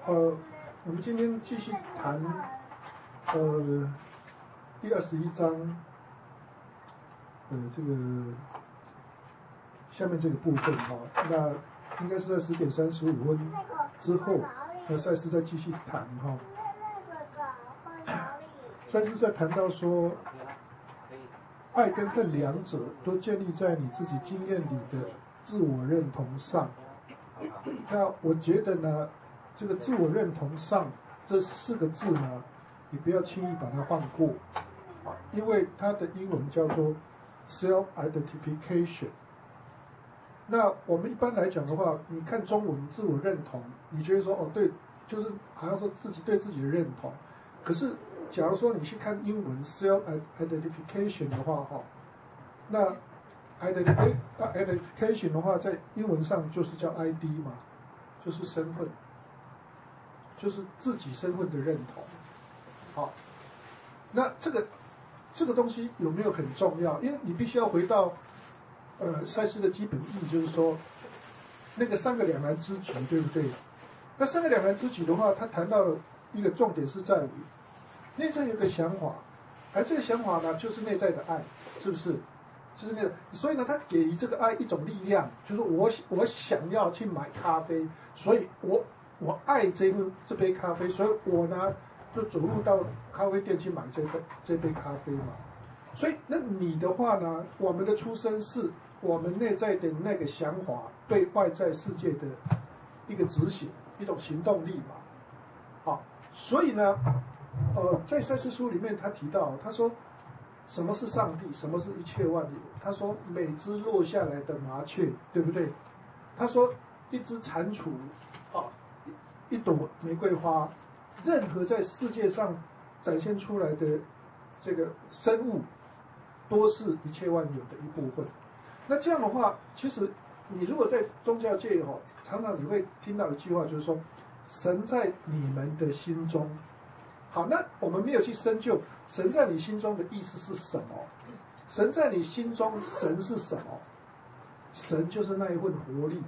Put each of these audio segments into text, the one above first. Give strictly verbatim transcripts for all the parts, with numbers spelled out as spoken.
呃，我们今天继续谈呃第二十一章，呃这个下面这个部分哈、哦，那应该是在十点三十五分之后，那赛斯再继续谈哈、哦。赛斯在谈到说，爱跟恨两者都建立在你自己经验里的自我认同上。那我觉得呢，这个自我认同上这四个字呢，你不要轻易把它放过啊，因为它的英文叫做 self identification。那我们一般来讲的话，你看中文自我认同，你觉得说哦对，就是好像说自己对自己的认同。可是假如说你去看英文 self identification 的话哈，那 identification 的话，在英文上就是叫 I D 嘛，就是身份，就是自己身份的认同。好，那这个这个东西有没有很重要？因为你必须要回到呃赛斯的基本意义，就是说那个三个两难之局，对不对？那三个两难之局的话，他谈到了一个重点是在于内在有个想法，而这个想法呢，就是内在的爱，是不是？就是那个，所以呢，他给予这个爱一种力量，就是我我想要去买咖啡，所以我我爱这份这杯咖啡，所以我呢就走路到咖啡店去买这杯这杯咖啡嘛。所以那你的话呢，我们的出生是我们内在的那个想法对外在世界的一个执行，一种行动力嘛。好，所以呢，呃，在赛斯书里面他提到，他说。什么是上帝？什么是一切万有？他说，每只落下来的麻雀，对不对？他说，一只蟾蜍，啊，一朵玫瑰花，任何在世界上展现出来的这个生物，都是一切万有的一部分。那这样的话，其实你如果在宗教界哈、哦，常常你会听到一句话，就是说，神在你们的心中。好，那我们没有去深究神在你心中的意思是什么？神在你心中，神是什么？神就是那一份活力。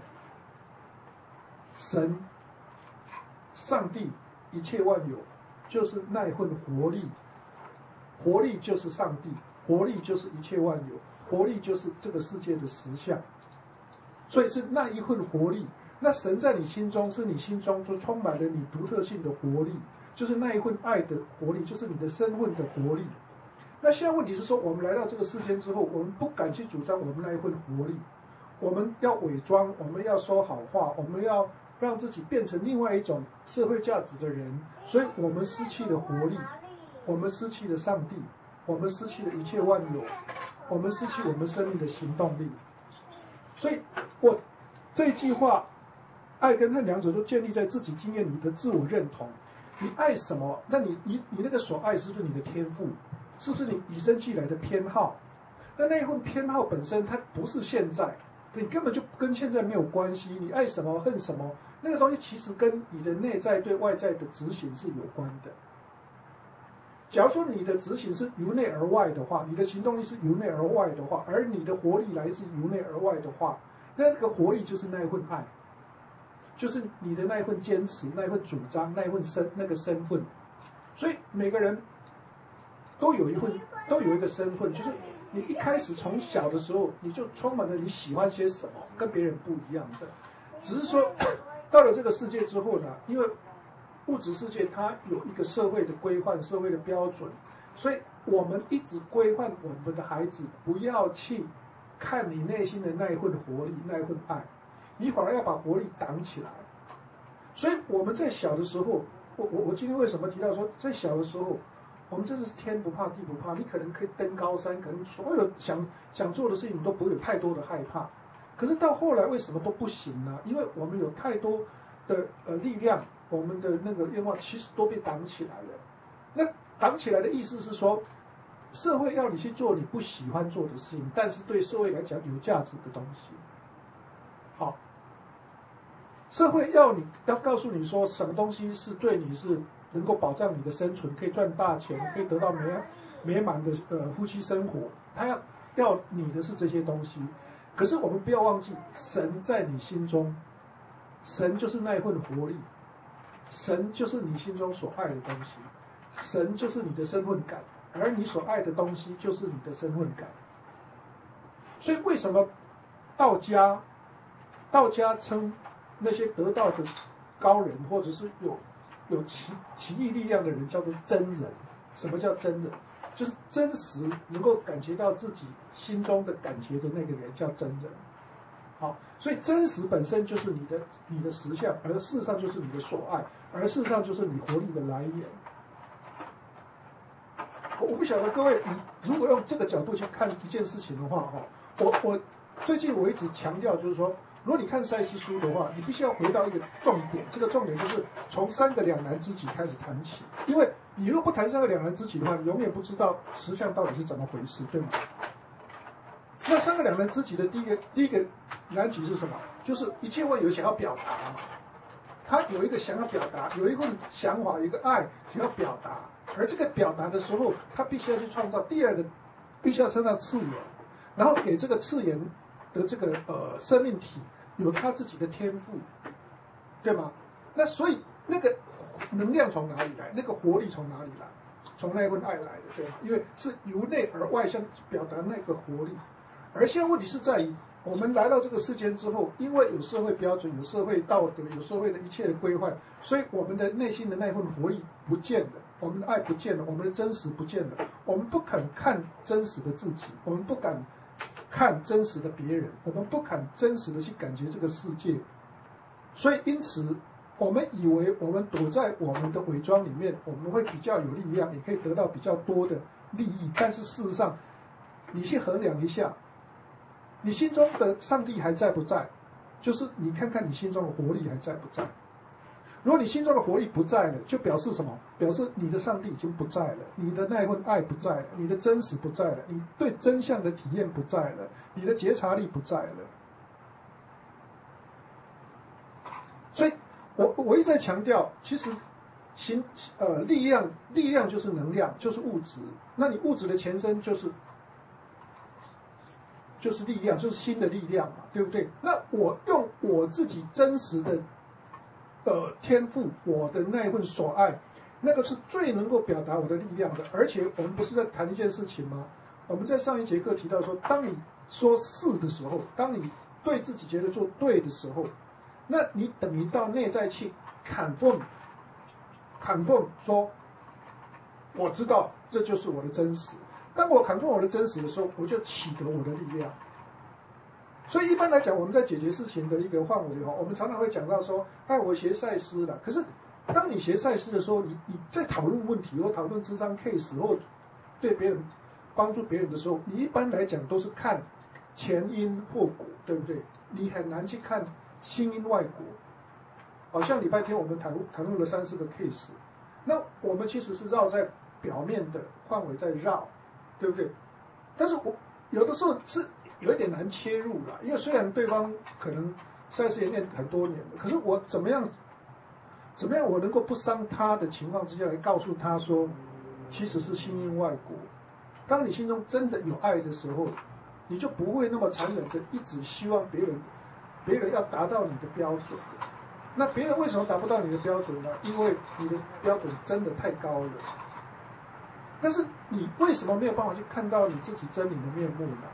神，上帝，一切万有，就是那一份活力。活力就是上帝，活力就是一切万有，活力就是这个世界的实相。所以是那一份活力。那神在你心中，是你心中就充满了你独特性的活力。就是那一份爱的活力，就是你的身份的活力。那现在问题是说，我们来到这个世间之后，我们不敢去主张我们那一份活力，我们要伪装，我们要说好话，我们要让自己变成另外一种社会价值的人，所以我们失去了活力，我们失去了上帝，我们失去了一切万有，我们失去我们生命的行动力。所以我这一句话，爱跟恨两者都建立在自己经验里的自我认同。你爱什么？那你你你那个所爱是不是你的天赋？是不是你与生俱来的偏好？那那一份偏好本身它不是现在，你根本就跟现在没有关系。你爱什么恨什么，那个东西其实跟你的内在对外在的执行是有关的。假如说你的执行是由内而外的话，你的行动力是由内而外的话，而你的活力来自由内而外的话，那个活力就是那一份爱。就是你的那一份坚持，那一份主张，那一份身那个身份，所以每个人都有一份，都有一个身份，就是你一开始从小的时候，你就充满了你喜欢些什么，跟别人不一样的。只是说到了这个世界之后呢，因为物质世界它有一个社会的规范、社会的标准，所以我们一直规范我们的孩子，不要去看你内心的那一份活力，那一份爱。你反而要把活力挡起来，所以我们在小的时候，我我我今天为什么提到说，在小的时候，我们真的是天不怕地不怕，你可能可以登高山，可能所有想想做的事情你都不会有太多的害怕。可是到后来为什么都不行呢？因为我们有太多的呃力量，我们的那个愿望其实都被挡起来了。那挡起来的意思是说，社会要你去做你不喜欢做的事情，但是对社会来讲有价值的东西。好，社会要你要告诉你说什么东西是对你是能够保障你的生存，可以赚大钱，可以得到美美满的呃夫妻生活，他要要你的是这些东西。可是我们不要忘记，神在你心中，神就是那一份活力， 神就是你心中所爱的东西，神就是你的身份感，而你所爱的东西就是你的身份感。所以为什么道家道家称那些得道的高人或者是有有奇奇异力量的人叫做真人？什么叫真人？就是真实能够感觉到自己心中的感觉的那个人叫真人。好，所以真实本身就是你的你的实相，而事实上就是你的所爱，而事实上就是你活力的来源。我我不晓得各位，你如果用这个角度去看一件事情的话，哈，我我最近我一直强调，就是说，如果你看赛斯书的话，你必须要回到一个重点，这个重点就是从三个两难之己开始谈起，因为你如果不谈三个两难之己的话，你永远不知道实相到底是怎么回事，对吗？那三个两难之己的第一个第一个难题是什么？就是一切万有想要表达嘛，他有一个想要表达，有一份想法，有一个爱想要表达，而这个表达的时候，他必须要去创造第二个，必须要创造次元，然后给这个次元的这个呃生命体有他自己的天赋，对吗？那所以那个能量从哪里来？那个活力从哪里来？从那份爱来的，对吗？因为是由内而外向表达那个活力。而现在问题是在于，我们来到这个世间之后，因为有社会标准、有社会道德、有社会的一切的规范，所以我们的内心的那份活力不见了，我们的爱不见了，我们的真实不见了，我们不肯看真实的自己，我们不敢看真实的别人，我们不肯真实的去感觉这个世界，所以因此，我们以为我们躲在我们的伪装里面，我们会比较有力量，也可以得到比较多的利益，但是事实上，你去衡量一下。你心中的上帝还在不在？就是你看看你心中的活力还在不在。如果你心中的活力不在了，就表示什么？表示你的上帝已经不在了，你的那份爱不在了，你的真实不在了，你对真相的体验不在了，你的觉察力不在了。所以我我一直在强调，其实行呃力量力量就是能量，就是物质。那你物质的前身就是。就是力量，就是新的力量嘛，对不对？那我用我自己真实的呃天赋，我的那一份所爱，那个是最能够表达我的力量的。而且我们不是在谈一件事情吗？我们在上一节课提到说，当你说是的时候，当你对自己觉得做对的时候，那你等于到内在去砍缝，砍缝说，我知道这就是我的真实。当我砍破我的真实的时候，我就取得我的力量。所以一般来讲，我们在解决事情的一个范围哈，我们常常会讲到说，哎，我学赛斯了。可是，当你学赛斯的时候，你你在讨论问题或讨论諮商 case 或对别人帮助别人的时候，你一般来讲都是看前因后果，对不对？你很难去看心因外果。好像礼拜天我们谈论谈论了三四个 case， 那我们其实是绕在表面的范围在绕。对不对？但是我有的时候是有一点难切入了，因为虽然对方可能赛斯也念很多年了，可是我怎么样，怎么样我能够不伤他的情况之下来告诉他说，其实是心因外果。当你心中真的有爱的时候，你就不会那么残忍的一直希望别人，别人要达到你的标准。那别人为什么达不到你的标准呢？因为你的标准真的太高了。但是你为什么没有办法去看到你自己真理的面目呢？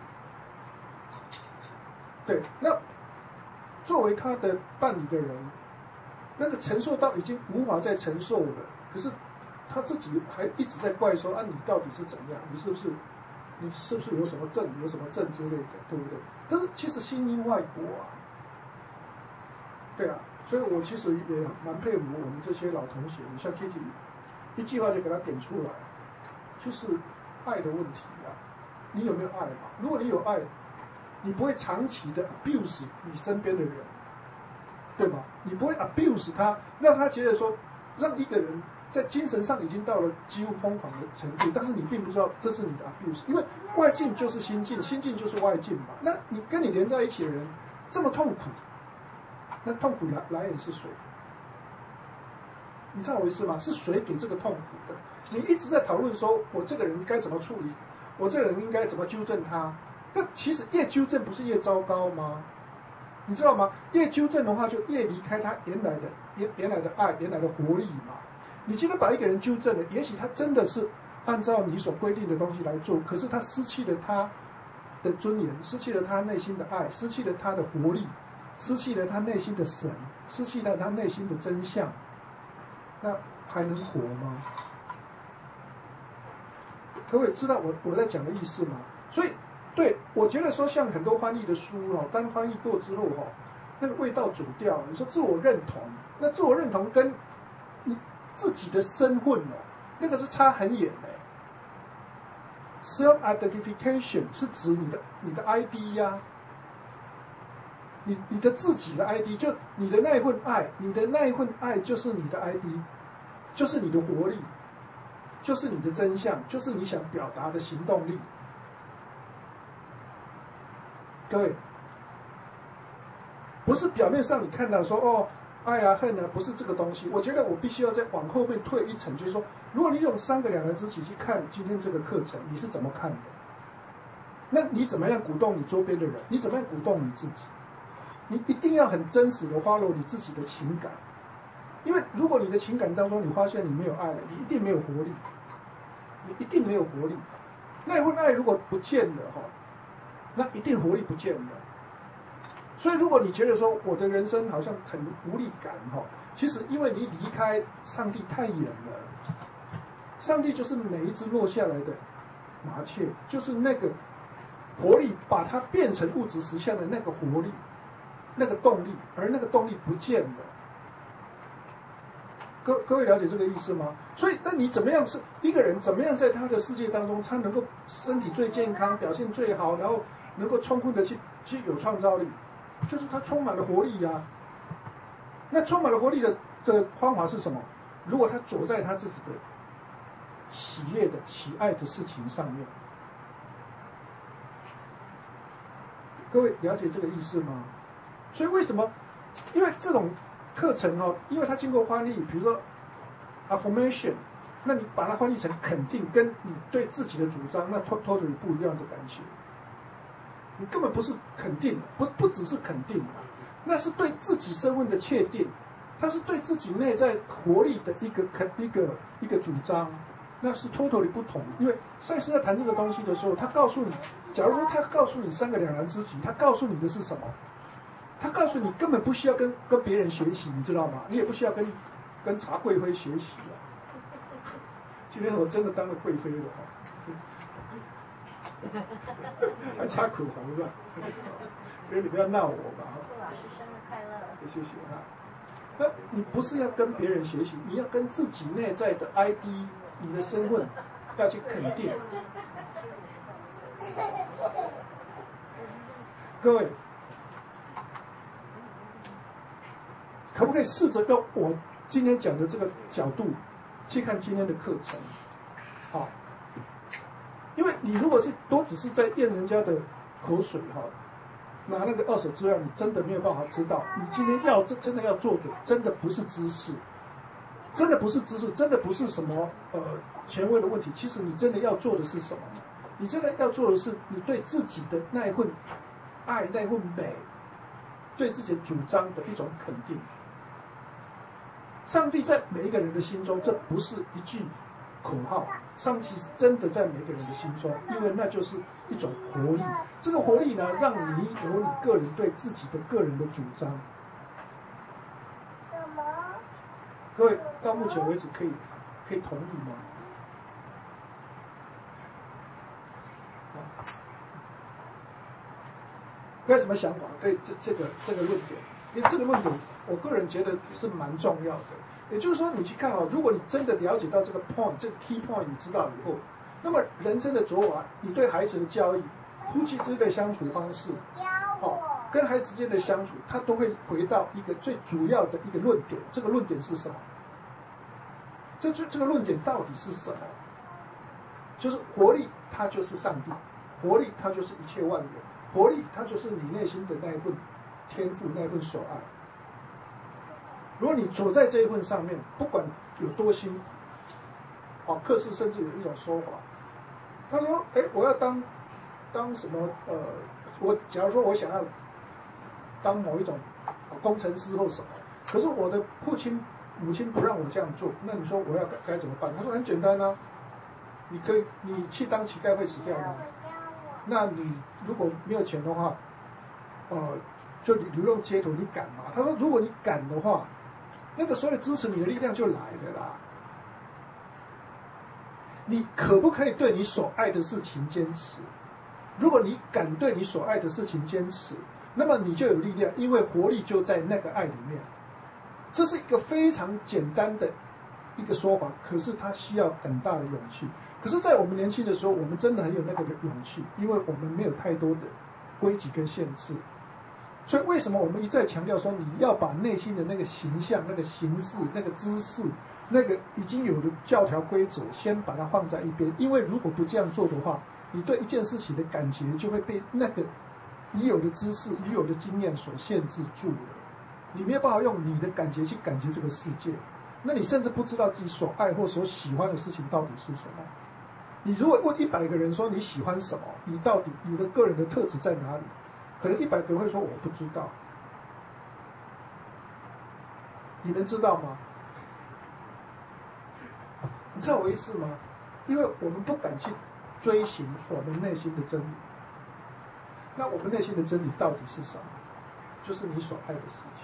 对，那作为他的伴侣的人，那个承受到已经无法再承受了，可是他自己还一直在怪说啊，你到底是怎样？你是不是你是不是有什么症，有什么症之类的，对不对？但是其实心因外果啊，对啊，所以我其实也蛮佩服我们这些老同学，像 Kitty 一句话就给他点出来。就是爱的问题啊，你有没有爱嘛？如果你有爱，你不会长期的 abuse 你身边的人，对吧？你不会 abuse 他，让他觉得说，让一个人在精神上已经到了几乎疯狂的程度，但是你并不知道这是你的 abuse， 因为外境就是心境，心境就是外境嘛。那你跟你连在一起的人这么痛苦，那痛苦来来源是谁？你知道我意思吗？是谁给这个痛苦的？你一直在讨论说，我这个人该怎么处理，我这个人应该怎么纠正他。但其实越纠正不是越糟糕吗？ 你知道吗？越纠正的话，就越离开他原来的原原来的爱，原来的活力嘛。你今天把一个人纠正了，也许他真的是按照你所规定的东西来做，可是他失去了他的尊严，失去了他内心的爱，失去了他的活力，失去了他内心的神，失去了他内心的真相，那还能活吗？各位知道我我在讲的意思吗？所以，对我觉得说，像很多翻译的书哦，当翻译过之后哈、哦，那个味道走掉了。你说自我认同，那自我认同跟你自己的身份哦，那个是差很远的。Self identification 是指你的你的 I D 呀、啊，你你的自己的 I D， 就你的那一份爱，你的那一份爱就是你的 I D， 就是你的活力，就是你的真相，就是你想表达的行动力。各位，不是表面上你看到说哦爱啊恨啊，不是这个东西。我觉得我必须要再往后面退一层，就是说，如果你用三个两人知己去看今天这个课程，你是怎么看的？那你怎么样鼓动你周边的人？你怎么样鼓动你自己？你一定要很真实的 follow 你自己的情感，因为如果你的情感当中你发现你没有爱了，你一定没有活力，你一定没有活力。那份爱如果不见了哈，那一定活力不见了。所以如果你觉得说我的人生好像很无力感哈，其实因为你离开上帝太远了。上帝就是每一只落下来的麻雀，就是那个活力，把它变成物质实相的那个活力，那个动力，而那个动力不见了。各各位了解这个意思吗？所以，那你怎么样是一个人怎么样在他的世界当中，他能够身体最健康，表现最好，然后能够充分的去去有创造力，就是他充满了活力呀、啊。那充满了活力的的方法是什么？如果他走在他自己的喜悦的、喜爱的事情上面，各位了解这个意思吗？所以为什么？因为这种课程哦，因为它经过翻译，比如说 affirmation， 那你把它翻译成肯定，跟你对自己的主张，那 totally 不一样的感觉。你根本不是肯定，不不只是肯定，那是对自己身份的确定，它是对自己内在活力的一个肯一个一个主张。那是 totally 不同，因为赛斯在谈这个东西的时候，他告诉你，假如说他告诉你三个两难知己，他告诉你的是什么？他告诉你根本不需要跟跟别人学习，你知道吗？你也不需要跟跟查贵妃学习了。今天我真的当了贵妃了哈，还插口红是吧？所以你不要闹我吧。 祝老师生日快乐！ 谢谢啊。那你不是要跟别人学习，你要跟自己内在的 I D。你的身份要去肯定。各位，可不可以试着用我今天讲的这个角度去看今天的课程？好，因为你如果是都只是在验人家的口水哈，拿那个二手资料，你真的没有办法知道，你今天要真真的要做的，真的不是知识。真的不是知识，真的不是什么呃权威的问题。其实你真的要做的是什么？你真的要做的是你对自己的那一份爱、那一份美，对自己主张的一种肯定。上帝在每一个人的心中，这不是一句口号，上帝真的在每一个人的心中，因为那就是一种活力。这个活力呢，让你有你个人对自己的个人的主张。各位到目前为止可以可以同意吗？各位什么想法？对这这个这个论点，因为这个论点，我个人觉得是蛮重要的。也就是说，你去看哦，如果你真的了解到这个 point， 这个 key point， 你知道以后，那么人生的走法，你对孩子的教育、夫妻之间的相处方式，哦，跟孩子之间的相处，它都会回到一个最主要的一个论点。这个论点是什么？这这这个论点到底是什么？就是活力，它就是上帝；活力，它就是一切万有；活力，它就是你内心的那一份天赋，那一份所爱。如果你走在这一份上面，不管有多辛苦，哦，克氏甚至有一种说法，他说：“哎，我要当当什么？呃，我假如说我想要当某一种工程师或什么。可是我的父亲、母亲不让我这样做，那你说我要该怎么办？他说很简单啊，你可以你去当乞丐会死掉吗？那你如果没有钱的话，呃，就流浪街头，你敢吗？他说如果你敢的话，那个所有支持你的力量就来了啦。你可不可以对你所爱的事情坚持？如果你敢对你所爱的事情坚持，那么你就有力量，因为活力就在那个爱里面。这是一个非常简单的一个说法，可是它需要很大的勇气。可是，在我们年轻的时候，我们真的很有那个勇气，因为我们没有太多的规矩跟限制。所以，为什么我们一再强调说，你要把内心的那个形象、那个形式、那个姿势、那个已经有的教条规则，先把它放在一边？因为如果不这样做的话，你对一件事情的感觉就会被那个已有的知识、已有的经验所限制住了。你没有办法用你的感觉去感觉这个世界，那你甚至不知道自己所爱或所喜欢的事情到底是什么。你如果问一百个人说你喜欢什么，你到底你的个人的特质在哪里？可能一百个人会说我不知道。你们知道吗？你知道我意思吗？因为我们不敢去追寻我们内心的真理。那我们内心的真理到底是什么？就是你所爱的事情。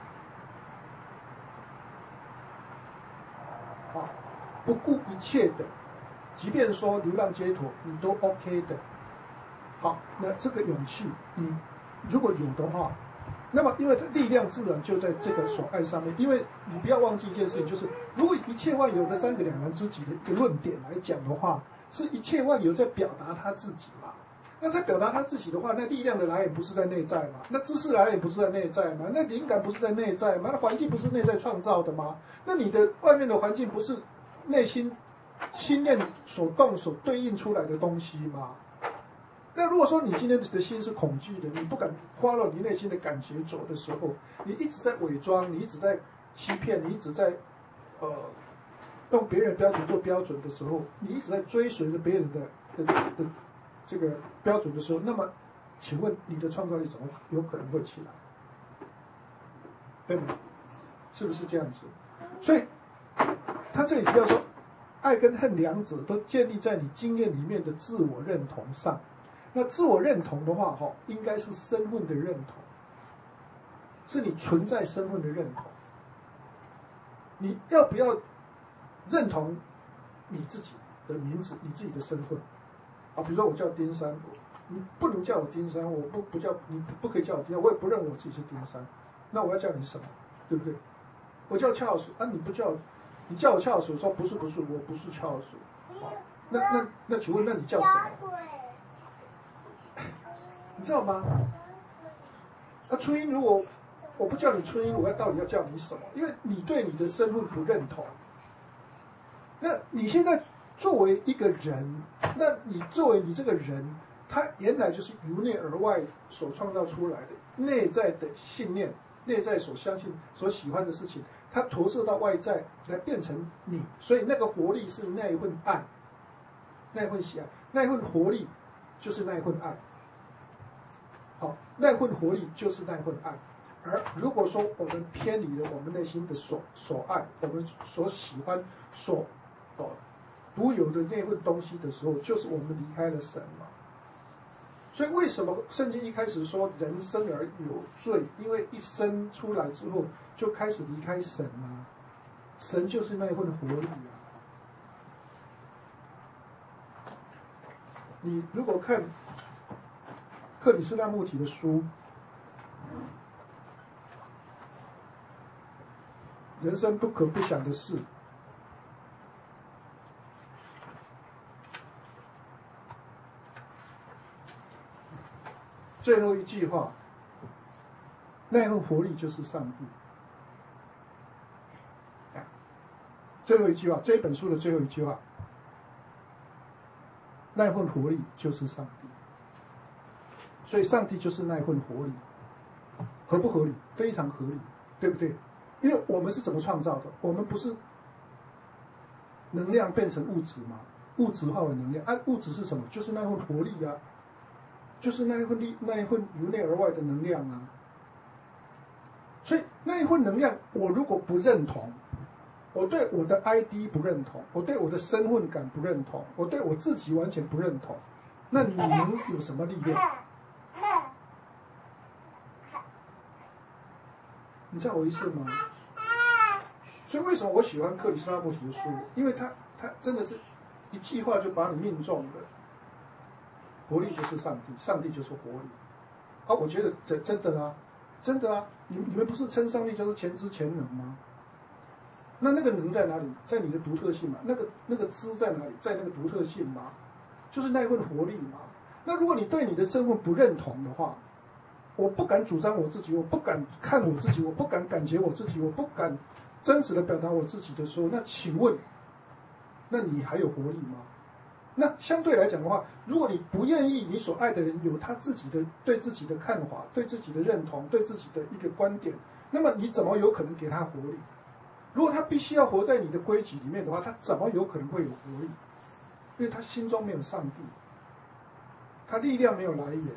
啊，不顾一切的，即便说流浪街头，你都 OK 的。好，那这个勇气，你如果有的话，那么因为力量自然就在这个所爱上面。因为你不要忘记一件事情，就是如果一切万有的三个两难知己的一个论点来讲的话，是一切万有在表达他自己嘛。那在表达他自己的话，那力量的来源不是在内在吗？那知识来源不是在内在吗？那灵感不是在内在吗？那环境不是内在创造的吗？那你的外面的环境不是内心心念所动所对应出来的东西吗？那如果说你今天的心是恐惧的，你不敢花了你内心的感觉走的时候，你一直在伪装，你一直在欺骗，你一直在呃用别人的标准做标准的时候，你一直在追随着别人的的的这个标准的时候，那么请问你的创造力怎么有可能会起来？对吗？是不是这样子？所以他这里提到说，爱跟恨两者都建立在你经验里面的自我认同上。那自我认同的话，哈，应该是身份的认同，是你存在身份的认同。你要不要认同你自己的名字，你自己的身份？啊，比如说我叫丁山，你不能叫我丁山，我不不叫你，不可以叫我丁山，我也不认为我自己是丁山，那我要叫你什么？对不对？我叫俏鼠啊，你不叫，你叫我俏鼠，说不是不是，我不是俏鼠，啊，那那那请问那你叫什么？你知道吗？那春英，如果我不叫你春英，我要到底要叫你什么？因为你对你的身份不认同。那你现在作为一个人，那你作为你这个人，他原来就是由内而外所创造出来的内在的信念，内在所相信、所喜欢的事情，它投射到外在来变成你，所以那个活力是那一份爱，那一份喜爱，那一份活力就是那一份爱。好，那份活力就是那份爱。而如果说我们偏离了我们内心的所所爱，我们所喜欢、所哦独有的那份东西的时候，就是我们离开了神嘛。所以为什么圣经一开始说人生而有罪？因为一生出来之后就开始离开神啊，神就是那份活力啊。你如果看克里斯那穆提的书《人生不可不想的事》，最后一句话，那份活力就是上帝。最后一句话，这本书的最后一句话，那份活力就是上帝。所以上帝就是那份活力，合不合理？非常合理，对不对？因为我们是怎么创造的？我们不是能量变成物质吗？物质化为能量，啊，物质是什么？就是那份活力啊，就是那一份力，那一份由内而外的能量啊。 那一份能量，我如果不认同，我对我的 I D 不认同，我对我的身份感不认同，我对我自己完全不认同，那你能有什么力量？你知道我意思吗？所以为什么我喜欢克里斯纳穆提的书？因为他他真的是一句话就把你命中了。活力就是上帝，上帝就是活力。啊，我觉得真真的啊，真的啊，你你们不是称上帝叫做全知全能吗？那那个能在哪里？在你的独特性嘛。那个那个知在哪里？在那个独特性嘛，就是那一份活力嘛。那如果你对你的身份不认同的话，我不敢主张我自己，我不敢看我自己，我不敢感觉我自己，我不敢真实的表达我自己的时候，那请问，那你还有活力吗？那相对来讲的话，如果你不愿意你所爱的人有他自己的对自己的看法、对自己的认同、对自己的一个观点，那么你怎么有可能给他活力？如果他必须要活在你的规矩里面的话，他怎么有可能会有活力？因为他心中没有上帝，他力量没有来源。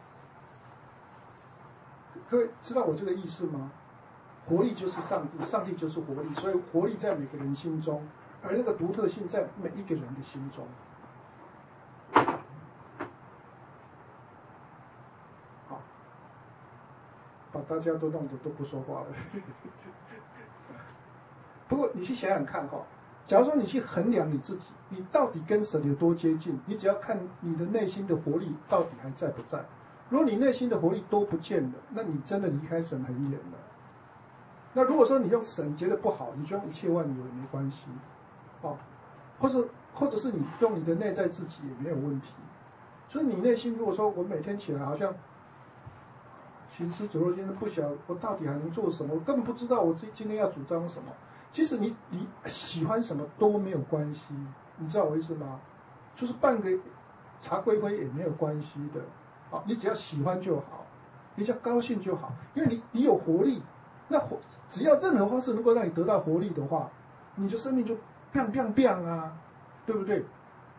各位知道我这个意思吗？活力就是上帝，上帝就是活力，所以活力在每个人心中，而那个独特性在每一个人的心中。好，把大家都弄得都不说话了。不过你去想想看哈，假如说你去衡量你自己，你到底跟神有多接近，你只要看你的内心的活力到底还在不在。如果你内心的活力都不见了，那你真的离开神很远了。那如果说你用神觉得不好，你就用一切万有也没关系，哦，或者或者是你用你的内在自己也没有问题。所以你内心如果说我每天起来好像行尸走肉，今天不晓得我到底还能做什么，我根本不知道我今今天要主张什么。其实你你喜欢什么都没有关系，你知道我意思吗？就是半个茶龟龟也没有关系的。好，你只要喜欢就好，你只要高兴就好，因为你你有活力，那活只要任何方式能够让你得到活力的话，你的生命就 biang biang biang 啊，对不对？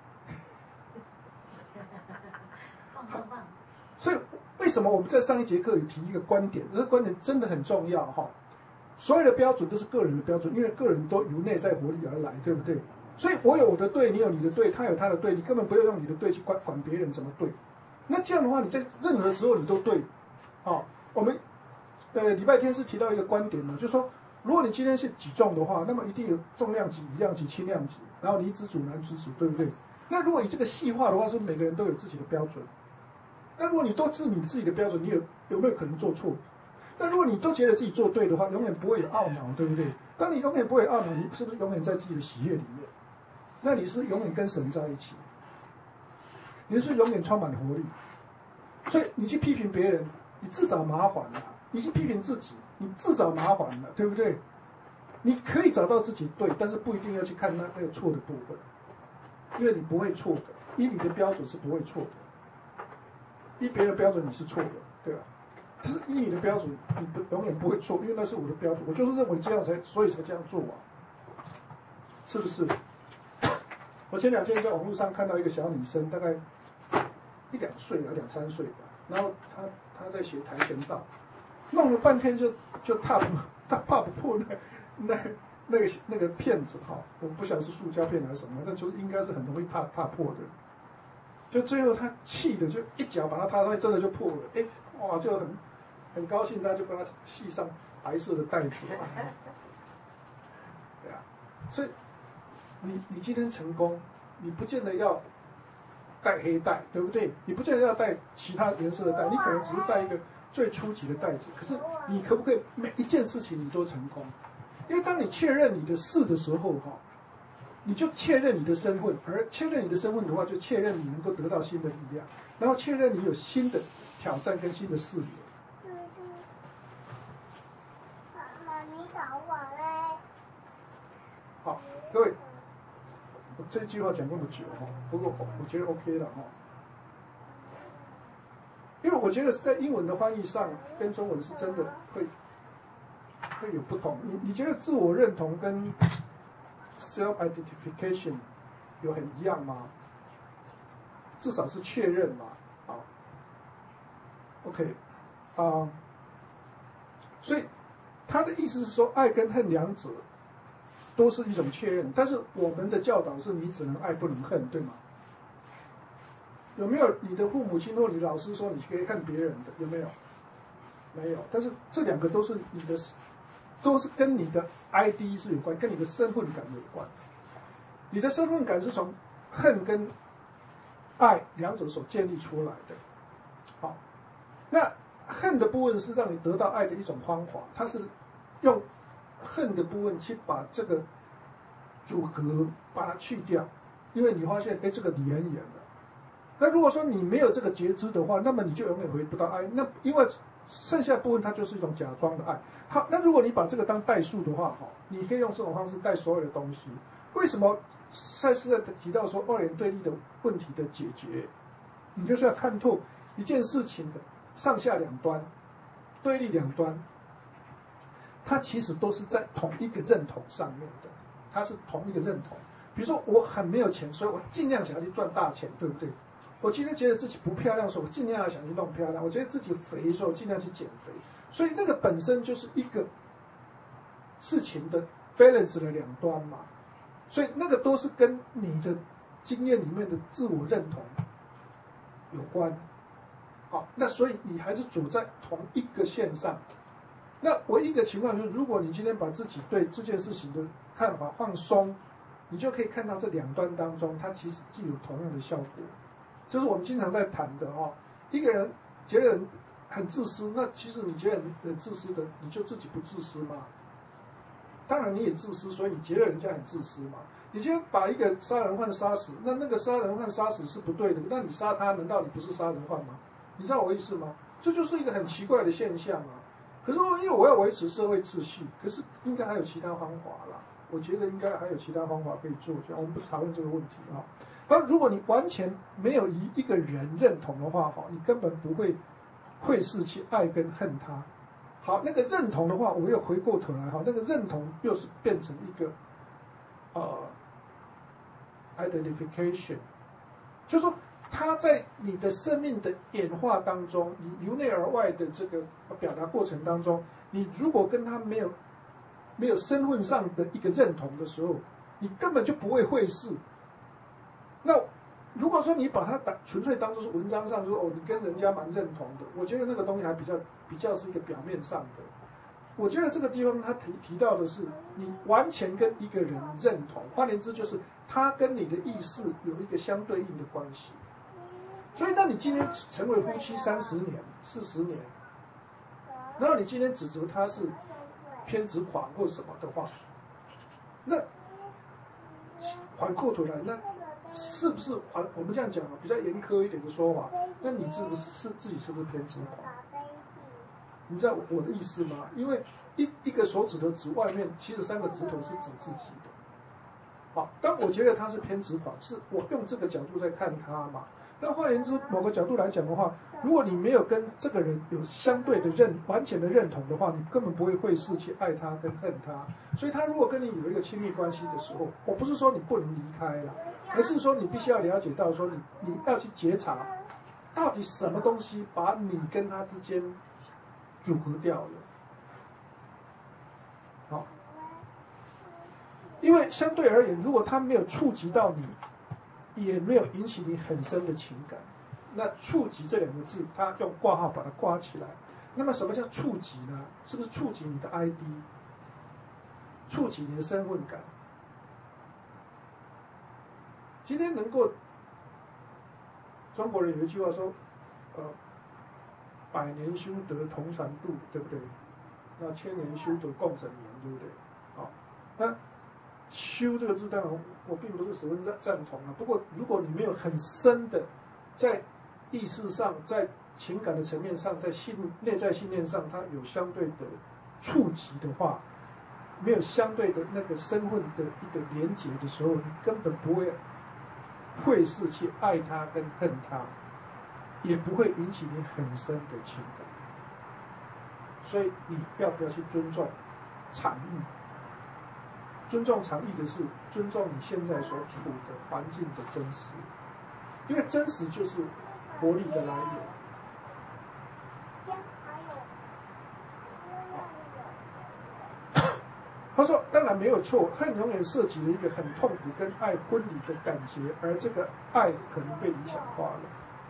所以为什么我们在上一节课有提一个观点，这个观点真的很重要哈。所有的标准都是个人的标准，因为个人都由内在活力而来，对不对？所以我有我的对，你有你的对，他有他的对，你根本不要用你的对去管管别人怎么对。那这样的话，你在任何时候你都对。哦，我们呃礼拜天是提到一个观点嘛，就是说，如果你今天是举重的话，那么一定有重量级、以量级、轻量级，然后女子组、男子组，对不对？那如果以这个细化的话，是每个人都有自己的标准。那如果你都是你自己的标准，你有有没有可能做错？那如果你都觉得自己做对的话，永远不会有懊恼，对不对？当你永远不会懊恼，你是不是永远在自己的喜悦里面？那你是永远跟神在一起，你是永远充满活力。所以你去批评别人，你自找麻烦了；你去批评自己，你自找麻烦了，对不对？你可以找到自己对，但是不一定要去看那那个错的部分，因为你不会错的，以你的标准是不会错的，以别人的标准你是错的，对吧？可是以你的标准，你不永远不会错，因为那是我的标准，我就是认为这样才，所以才这样做啊，是不是？我前两天在网络上看到一个小女生，大概一两岁啊，两三岁吧，然后她她在学跆拳道，弄了半天就就踏不她踏不破那那那个那个片子哈，我不晓得是塑胶片还是什么，那就应该是很容易踏踏破的。就最后她气的就一脚把它踏，它真的就破了，哎，哇，就很很高兴，他就帮他系上白色的带子。对啊，所以你你今天成功，你不见得要带黑带，对不对？你不见得要带其他颜色的带，你可能只是带一个最初级的带子。可是你可不可以每一件事情你都成功？因为当你确认你的事的时候，哈，你就确认你的身份，而确认你的身份的话，就确认你能够得到新的力量，然后确认你有新的挑战跟新的视野。好，各位，我这句话讲那么久哈，不过我觉得 OK 了哈，因为我觉得在英文的翻译上跟中文是真的会会有不同。你你觉得自我认同跟 self identification 有很一样吗？至少是确认嘛，好 ，OK， 啊、呃，所以他的意思是说，爱跟恨两者都是一种确认，但是我们的教导是你只能爱不能恨，对吗？有没有你的父母亲或你老师说你可以恨别人的？有没有？没有。但是这两个都是你的，都是跟你的 I D 是有关，跟你的身份感有关。你的身份感是从恨跟爱两者所建立出来的。好，那恨的部分是让你得到爱的一种方法，它是用恨的部分去把这个阻隔把它去掉，因为你发现哎这个离很远了。那如果说你没有这个觉知的话，那么你就永远回不到爱。那因为剩下的部分它就是一种假装的爱。好，那如果你把这个当代数的话，哈，你可以用这种方式带所有的东西。为什么赛斯在提到说二元对立的问题的解决，你就是要看透一件事情的上下两端，对立两端，它其实都是在同一个认同上面的，它是同一个认同。比如说我很没有钱，所以我尽量想要去赚大钱，对不对？我今天觉得自己不漂亮，所以我尽量要想去弄漂亮；我觉得自己肥，所以我尽量去减肥。所以那个本身就是一个事情的 balance 的两端嘛。所以那个都是跟你的经验里面的自我认同有关。好，那所以你还是走在同一个线上。那唯一的情况就是，如果你今天把自己对这件事情的看法放松，你就可以看到这两端当中，它其实既有同样的效果。这是我们经常在谈的哦。一个人觉得人很自私，那其实你觉得很自私的，你就自己不自私吗？当然你也自私，所以你觉得人家很自私嘛。你今天把一个杀人犯杀死，那那个杀人犯杀死是不对的，那你杀他，难道你不是杀人犯吗？你知道我意思吗？这就是一个很奇怪的现象啊。可是因为我要维持社会秩序，可是应该还有其他方法啦。我觉得应该还有其他方法可以做，我们不讨论这个问题啊。那如果你完全没有一一个人认同的话，哈，你根本不会会是去爱跟恨他。好，那个认同的话，我又回过头来哈，那个认同又是变成一个呃 identification， 就是说它在你的生命的演化当中，你由内而外的这个表达过程当中，你如果跟他没有没有身份上的一个认同的时候，你根本就不会会视。那如果说你把它当纯粹当作是文章上说哦，你跟人家蛮认同的，我觉得那个东西还比较比较是一个表面上的。我觉得这个地方他提提到的是，你完全跟一个人认同，换言之就是他跟你的意识有一个相对应的关系。所以，当你今天成为夫妻三十年、四十年，然后你今天指责他是偏执狂或什么的话，那回过头来那。是不是还我们这样讲啊，比较严苛一点的说法，那你是不是是自己是不是偏执狂？你知道我的意思吗？因为一一个手指头指外面，其实三个指头是指自己的。好，当我觉得他是偏执狂，是我用这个角度在看他嘛。那换言之，某个角度来讲的话，如果你没有跟这个人有相对的认完全的认同的话，你根本不会会是去爱他跟恨他。所以他如果跟你有一个亲密关系的时候，我不是说你不能离开了。而是说，你必须要了解到，说你你要去觉察，到底什么东西把你跟他之间阻隔掉了。好，因为相对而言，如果他没有触及到你，也没有引起你很深的情感，那触及这两个字，他用挂号把它挂起来。那么什么叫触及呢？是不是触及你的 I D， 触及你的身份感？今天能够，中国人有一句话说，呃，百年修得同船渡，对不对？那千年修得共枕眠，对不对？好，那修这个字，当然我并不是十分赞赞同啊。不过，如果你没有很深的在意识上、在情感的层面上、在信内在信念上，它有相对的触及的话，没有相对的那个身份的一个连结的时候，你根本不会。会是去爱他跟恨他，也不会引起你很深的情感。所以你要不要去尊重场域？尊重场域的是尊重你现在所处的环境的真实，因为真实就是活力的来源。 他说当然没有错，恨永远涉及了一个很痛苦跟爱分离的感觉，而这个爱可能被理想化了。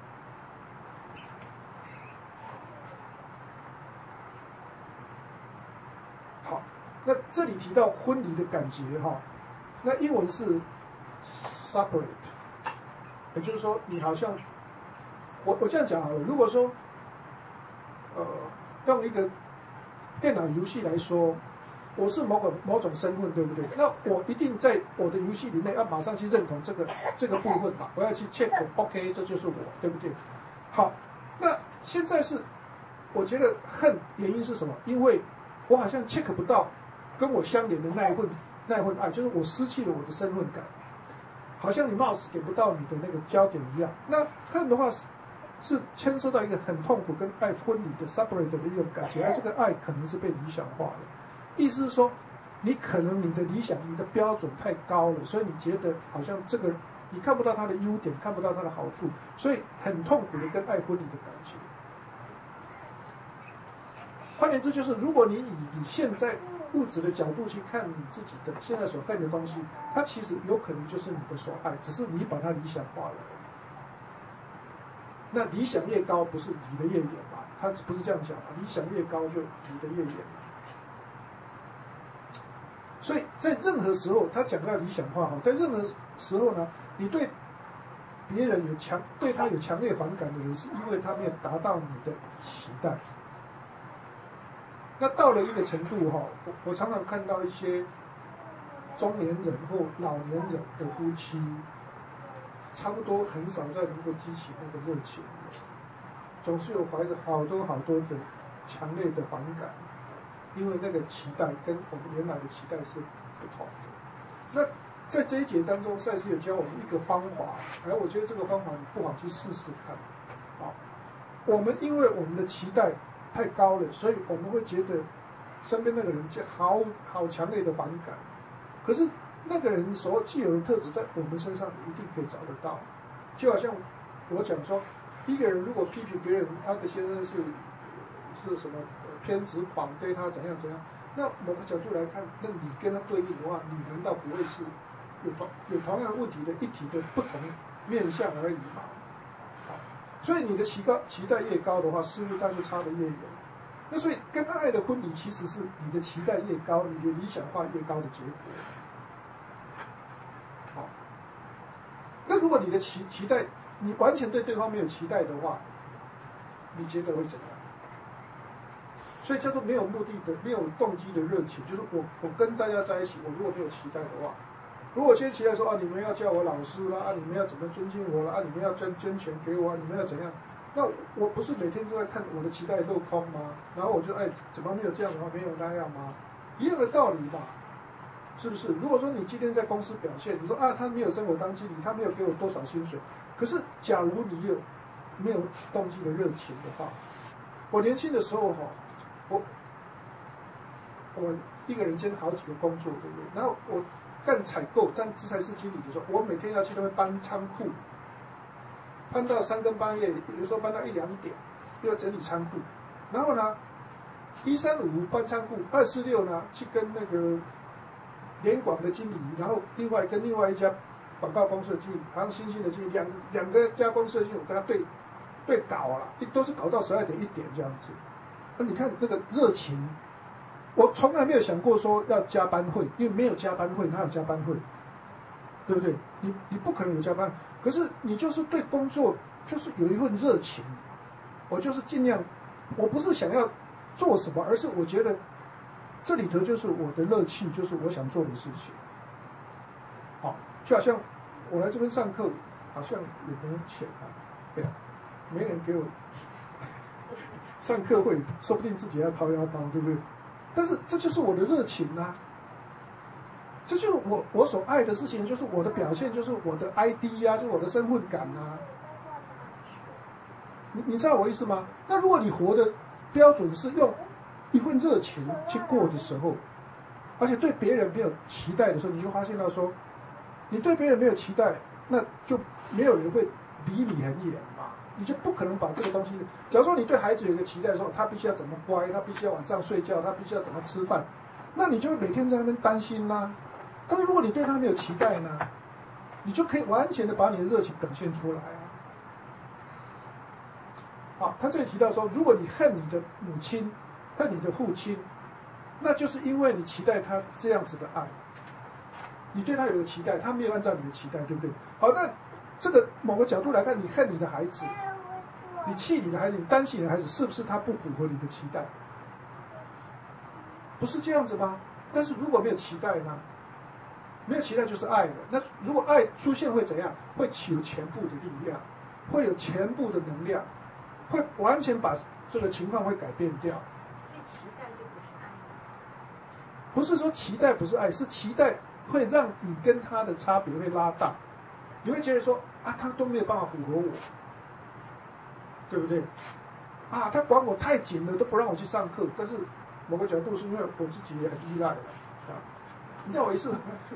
好，那这里提到分离的感觉哈，那英文是 separate， 也就是说你好像，我我这样讲好了，如果说，呃，用一个电脑游戏来说，我是某个某种身份，对不对？那我一定在我的游戏里面要马上去认同这个这个部分嘛，我要去 check OK， 这就是我，对不对？好，那现在是我觉得恨原因是什么？因为我好像 check 不到跟我相连的那一份那一份爱，就是我失去了我的身份感，好像你 mouse 给不到你的那个焦点一样。那恨的话是是牵涉到一个很痛苦跟爱分离的 separate 的一种感觉，而这个爱可能是被理想化了。意思是说，你可能你的理想、你的标准太高了，所以你觉得好像这个你看不到它的优点，看不到它的好处，所以很痛苦的跟爱分离的感觉。换言之，就是如果你以你现在物质的角度去看你自己的现在所恨的东西，它其实有可能就是你的所爱，只是你把它理想化了。那理想越高，不是离得越远嘛？他不是这样讲嘛？理想越高，就离得越远。所以在任何时候，他讲到理想化哈，在任何时候呢，你对别人有强对他有强烈反感的人，是因为他没有达到你的期待。那到了一个程度哈，我我常常看到一些中年人或老年人的夫妻，差不多很少再能够激起那个热情，总是有怀着好多好多的强烈的反感。因为那个期待跟我们原来的期待是不同的。那在这一节当中，赛斯有教我们一个方法，而我觉得这个方法你不妨去试试看。好，我们因为我们的期待太高了，所以我们会觉得身边那个人就好好强烈的反感。可是那个人所具有的特质，在我们身上一定可以找得到。就好像我讲说，一个人如果批评别人，他的先生是是什么？偏执狂，对他怎样怎样，那某个角度来看，那你跟他对应的话，你难道不会是有同有同样问题的一体的不同面向而已吗？好，所以你的期高期待越高的话，似乎它就差得越远。那所以跟爱的婚礼其实是你的期待越高，你的理想化越高的结果。好，那如果你的期期待，你完全对对方没有期待的话，你觉得会怎样？所以叫做没有目的的、没有动机的热情，就是我我跟大家在一起，我如果没有期待的话，如果先期待说啊，你们要叫我老师啦，啊，你们要怎么尊敬我啦，啊，你们要捐捐钱给我啊，你们要怎样？那我不是每天都在看我的期待落空吗？然后我就哎，怎么没有这样的话，没有那样吗？一样的道理嘛，是不是？如果说你今天在公司表现，你说啊，他没有升我当经理，他没有给我多少薪水，可是假如你有没有动机的热情的话，我年轻的时候哈。我我一个人兼好几个工作，对不对？然后我干采购、干制裁室经理的时候，我每天要去那边搬仓库，搬到三更半夜，有时候搬到一两点，又要整理仓库。然后呢，一三五搬仓库，二四六呢去跟那个联广的经理，然后另外跟另外一家广告公司的经理，好像新兴的经理，两两个家公司的经理，我跟他对对搞啊，都是搞到十二点一点这样子。那你看那个热情，我从来没有想过说要加班会，因为没有加班会，哪有加班会，对不对？你你不可能有加班，可是你就是对工作就是有一份热情，我就是尽量，我不是想要做什么，而是我觉得这里头就是我的乐趣，就是我想做的事情。好，就好像我来这边上课，好像也没有钱啊，对啊，没人给我。上课会说不定自己要掏腰包，对不对？但是这就是我的热情啊，这就是我我所爱的事情，就是我的表现，就是我的 I D 啊，就是我的身份感啊。你你知道我意思吗？那如果你活的标准是用一份热情去过的时候，而且对别人没有期待的时候，你就发现到说，你对别人没有期待，那就没有人会离你很远嘛。你就不可能把这个东西。假如说你对孩子有一个期待的时候，他必须要怎么乖，他必须要晚上睡觉，他必须要怎么吃饭， 那你就每天在那边担心啦、啊。但是如果你对他没有期待呢，你就可以完全的把你的热情表现出来啊。好，他这里提到说，如果你恨你的母亲，恨你的父亲，那就是因为你期待他这样子的爱，你对他有个期待，他没有按照你的期待，对不对？好，那这个某个角度来看，你恨你的孩子，你气你的孩子，你担心你的孩子，是不是他不符合你的期待？不是这样子吗？但是如果没有期待呢？没有期待就是爱的。那如果爱出现会怎样？会起有全部的力量，会有全部的能量，会完全把这个情况会改变掉。 期待就不是爱。 不是说期待不是爱，是期待会让你跟他的差别会拉大。你会觉得说啊，他都没有办法符合我，对不对？啊，他管我太紧了，都不让我去上课。但是某个角度是因为我自己也很依赖了啊，你知道我意思？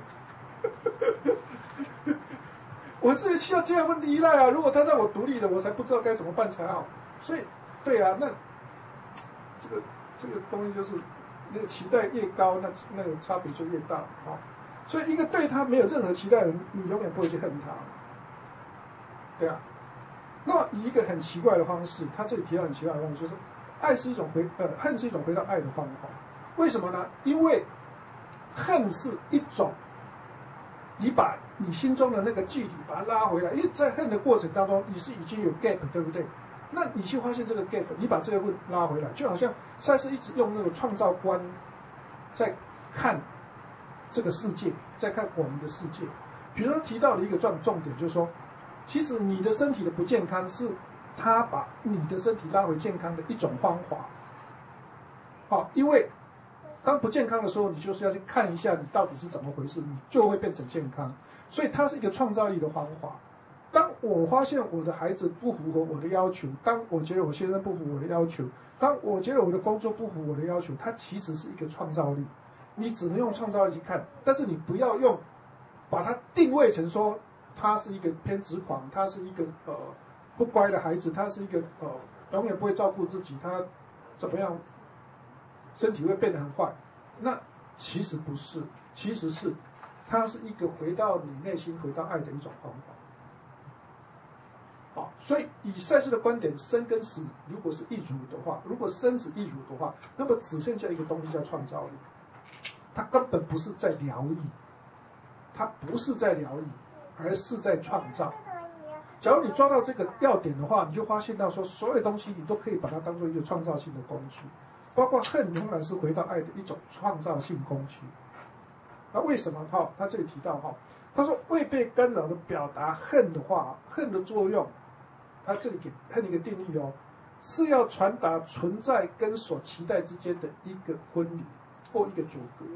我自己需要这样的依赖啊！如果他让我独立的，我才不知道该怎么办才好。所以，对啊，那这个这个东西就是，那个期待越高，那那个差别就越大啊。所以，一个对他没有任何期待的人，你永远不会去恨他。对啊。那么，以一个很奇怪的方式，他这里提到很奇怪的方式，就是爱是一种回呃恨是一种回到爱的方法。为什么呢？因为恨是一种，你把你心中的那个距离把它拉回来，因为在恨的过程当中，你是已经有 gap， 对不对？那你去发现这个 gap， 你把这个问拉回来，就好像赛斯一直用那个创造观在看这个世界，在看我们的世界。比如说提到了一个重重点，就是说，其实你的身体的不健康是他把你的身体拉回健康的一种方法。好，因为当不健康的时候，你就是要去看一下你到底是怎么回事，你就会变成健康。所以它是一个创造力的方法。当我发现我的孩子不符合我的要求，当我觉得我先生不符合我的要求，当我觉得我的工作不符合我的要求，它其实是一个创造力。你只能用创造力去看，但是你不要用把它定位成说他是一个偏执狂，他是一个呃不乖的孩子，他是一个呃永远不会照顾自己，他怎么样身体会变得很坏。那其实不是，其实是它是一个回到你内心、回到爱的一种方法。好，所以以赛斯的观点，生跟死如果是一如的话，如果生死一如的话，那么只剩下一个东西叫创造力。它根本不是在疗愈，它不是在疗愈，而是在创造。假如你抓到这个要点的话，你就发现到说，所有东西你都可以把它当做一个创造性的工具，包括恨仍然是回到爱的一种创造性工具。那为什么？哈，他这里提到哈，他说未被干扰的表达恨的话，恨的作用，他这里给恨一个定义哦，是要传达存在跟所期待之间的一个分离或一个阻隔。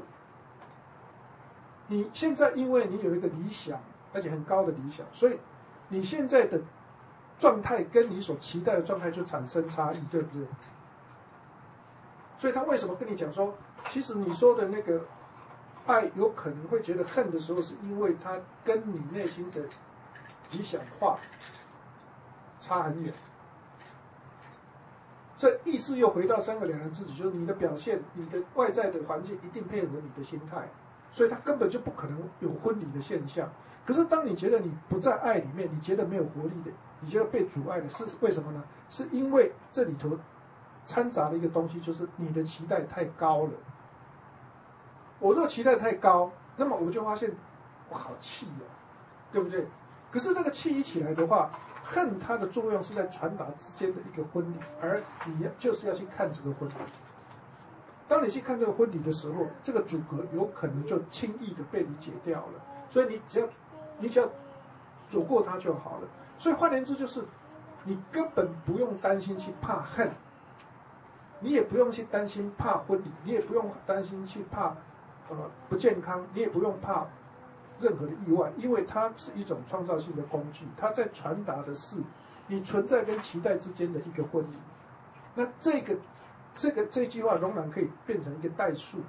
你现在因为你有一个理想，而且很高的理想，所以你现在的状态跟你所期待的状态就产生差异，对不对？所以他为什么跟你讲说，其实你说的那个爱有可能会觉得恨的时候，是因为它跟你内心的理想化差很远。这意思又回到三个两人自己，就是你的表现，你的外在的环境一定配合你的心态，所以它根本就不可能有分离的现象。可是当你觉得你不在爱里面，你觉得没有活力的，你觉得被阻碍的，是为什么呢？是因为这里头掺杂了一个东西，就是你的期待太高了。我若期待太高，那么我就发现我好气哦，对不对？可是那个气一起来的话，恨它的作用是在传达之间的一个分离，而你就是要去看这个分离。当你去看这个分离的时候，这个阻隔有可能就轻易的被你解掉了。所以你只要你只要走过它就好了。所以换言之，就是你根本不用担心去怕恨，你也不用去担心怕分离，你也不用担心去怕呃不健康，你也不用怕任何的意外，因为它是一种创造性的工具，它在传达的是你存在跟期待之间的一个分离。那这个这个这句话仍然可以变成一个代数，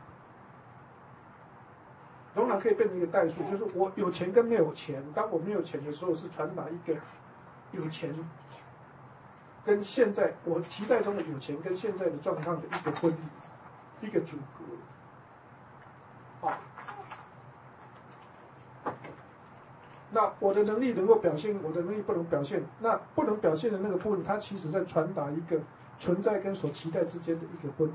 仍然可以变成一个代数，就是我有钱跟没有钱，当我没有钱的时候，是传达一个有钱跟现在我期待中的有钱跟现在的状况的一个分离，一个阻隔。 啊。那我的能力能够表现，我的能力不能表现，那不能表现的那个部分，它其实在传达一个存在跟所期待之间的一个分离。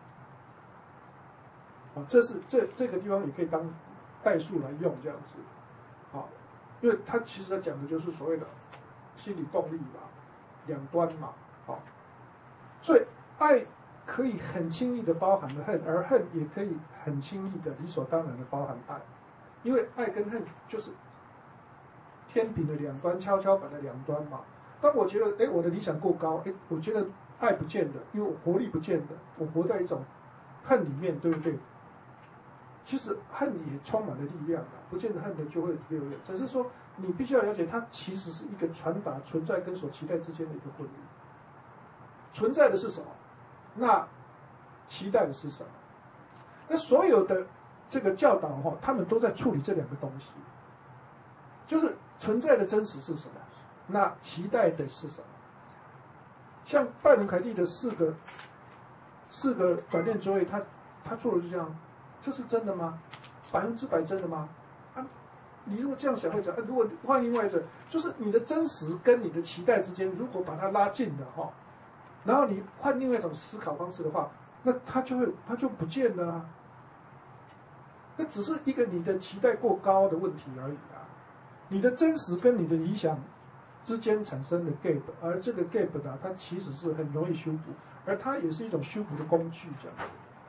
啊，这是这这个地方也可以当代数来用这样子，啊，因为它其实在讲的就是所谓的心理动力嘛，两端嘛，啊，所以爱可以很轻易的包含了恨，而恨也可以很轻易的理所当然的包含爱，因为爱跟恨就是天平的两端，跷跷板的两端嘛。当我觉得，哎，我的理想过高，哎，我觉得爱不见得，因为我活力不见得，我活在一种恨里面，对不对？其实恨也充满了力量啊，不见得恨的就会没有用，只是说你必须要了解，它其实是一个传达存在跟所期待之间的一个混离。存在的是什么？那期待的是什么？那所有的这个教导哈、哦，他们都在处理这两个东西，就是存在的真实是什么？那期待的是什么？像拜伦凯蒂的四个四个转念之位，他他做的就这样。这是真的吗？百分之百真的吗？啊，你如果这样想会讲，啊、如果换另外一种，就是你的真实跟你的期待之间，如果把它拉近了哈，然后你换另外一种思考方式的话，那它就会它就不见了啊。那只是一个你的期待过高的问题而已啊。你的真实跟你的理想之间产生的 gap， 而这个 gap 呢，它其实是很容易修补，而它也是一种修补的工具，这样。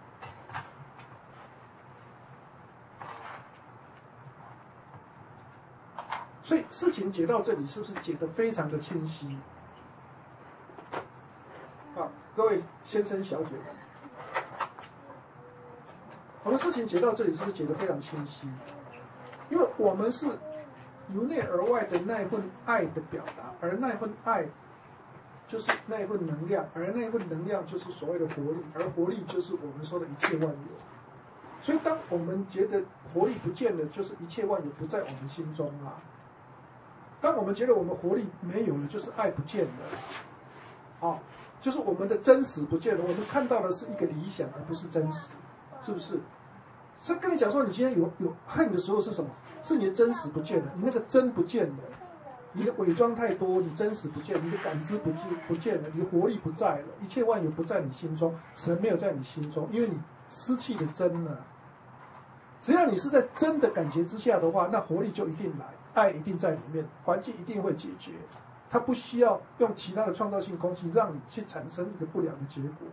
所以事情解到这里，是不是解得非常的清晰？啊，各位先生小姐们，我们事情解到这里，是不是解得非常清晰？因为我们是由内而外的那一份爱的表达，而那一份爱就是那一份能量，而那一份能量就是所谓的活力，而活力就是我们说的一切万有。所以，当我们觉得活力不见了，就是一切万有不在我们心中啊。当我们觉得我们活力没有了，就是爱不见了，啊，就是我们的真实不见了。我们看到的是一个理想，而不是真实，是不是？是跟你讲说，你今天有有恨的时候是什么？是你的真实不见了，你那个真不见了，你的伪装太多，你真实不见，你的感知不不见了，你的活力不在了，一切万有不在你心中，神没有在你心中，因为你失去了真了。只要你是在真的感觉之下的话，那活力就一定来。爱一定在里面，环境一定会解决，它不需要用其他的创造性空气让你去产生一个不良的结果。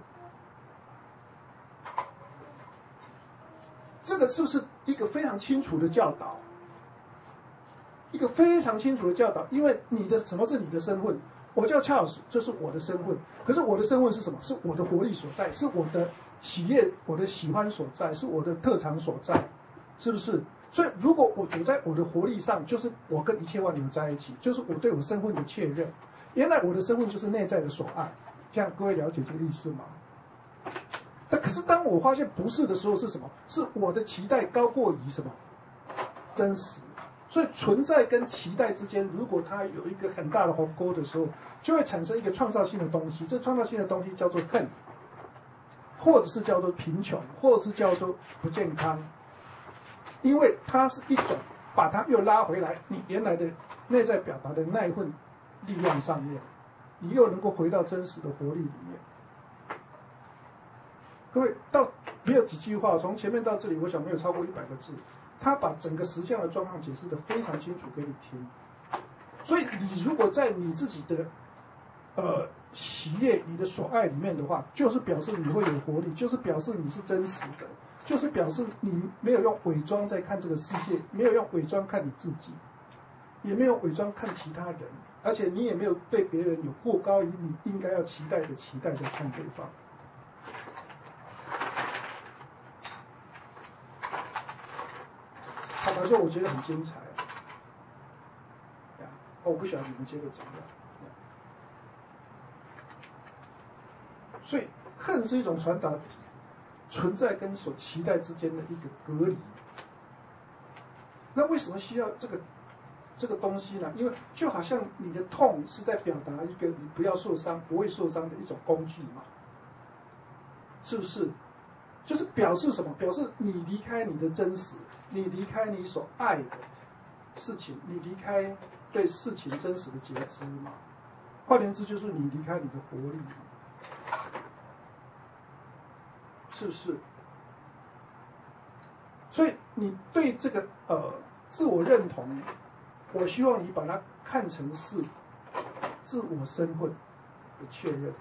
这个是不是一个非常清楚的教导？一个非常清楚的教导，因为你的什么是你的身份？我叫 Charles， 这是我的身份。可是我的身份是什么？是我的活力所在，是我的喜悦、我的喜欢所在，是我的特长所在，是不是？所以，如果我走在我的活力上，就是我跟一切万有在一起，就是我对我身份的确认。原来我的身份就是内在的所爱，这样各位了解这个意思吗？但可是当我发现不是的时候，是什么？是我的期待高过于什么？真实。所以存在跟期待之间，如果它有一个很大的鸿沟的时候，就会产生一个创造性的东西。这创造性的东西叫做恨，或者是叫做贫穷，或者是叫做不健康。因为它是一种把它又拉回来，你原来的内在表达的那一份力量上面，你又能够回到真实的活力里面。各位，到没有几句话，从前面到这里，我想没有超过一百个字，他把整个实相的状况解释得非常清楚给你听。所以，你如果在你自己的呃喜悦、你的所爱里面的话，就是表示你会有活力，就是表示你是真实的。就是表示你没有用伪装在看这个世界，没有用伪装看你自己，也没有伪装看其他人，而且你也没有对别人有过高于你应该要期待的期待在看对方。坦白说，我觉得很精彩。我不晓得你们觉得怎么样。所以，恨是一种传达存在跟所期待之间的一个隔离。那为什么需要这个这个东西呢？因为就好像你的痛是在表达一个你不要受伤、不会受伤的一种工具嘛，是不是？ 就是表示什么？表示你离开你的真实，你离开你所爱的事情，你离开对事情真实的觉知嘛。换言之，就是你离开你的活力，是不是？所以你对这个呃自我认同，我希望你把它看成是自我身份的确认，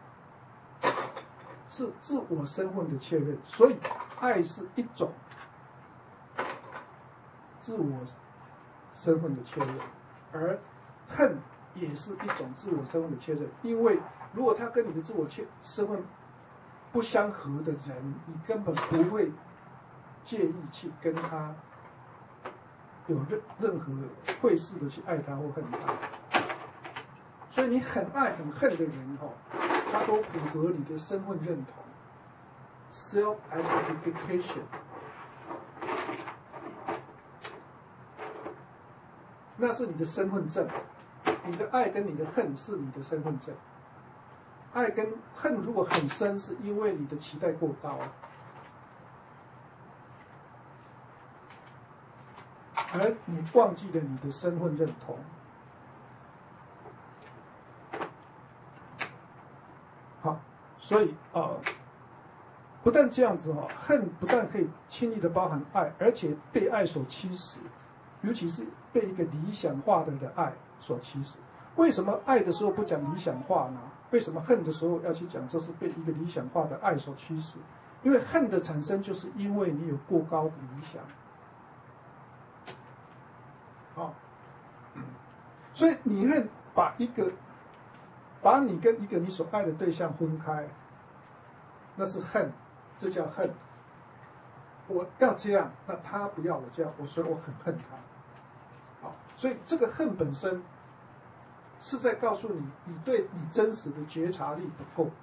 是自我身份的确认。所以爱是一种自我身份的确认，而恨也是一种自我身份的确认。因为如果他跟你的自我确身份不相合的人，你根本不会介意去跟他有任任何会试的去爱他或恨他。所以你很爱很恨的人哦，他都符合你的身份认同 （self identification）。那是你的身份证，你的爱跟你的恨是你的身份证。爱跟恨如果很深，是因为你的期待过高，而你忘记了你的身份认同。好，所以呃，不但这样子哦，恨不但可以轻易的包含爱，而且被爱所驱使，尤其是被一个理想化的的爱所驱使。为什么爱的时候不讲理想化呢？为什么恨的时候要去讲这是被一个理想化的爱所驱使？因为恨的产生就是因为你有过高的理想。好，所以你恨把一个把你跟一个你所爱的对象分开，那是恨，这叫恨。我要这样，那他不要我这样，我所以我很恨他。好，所以这个恨本身是在告诉你，你对你真实的觉察力不够，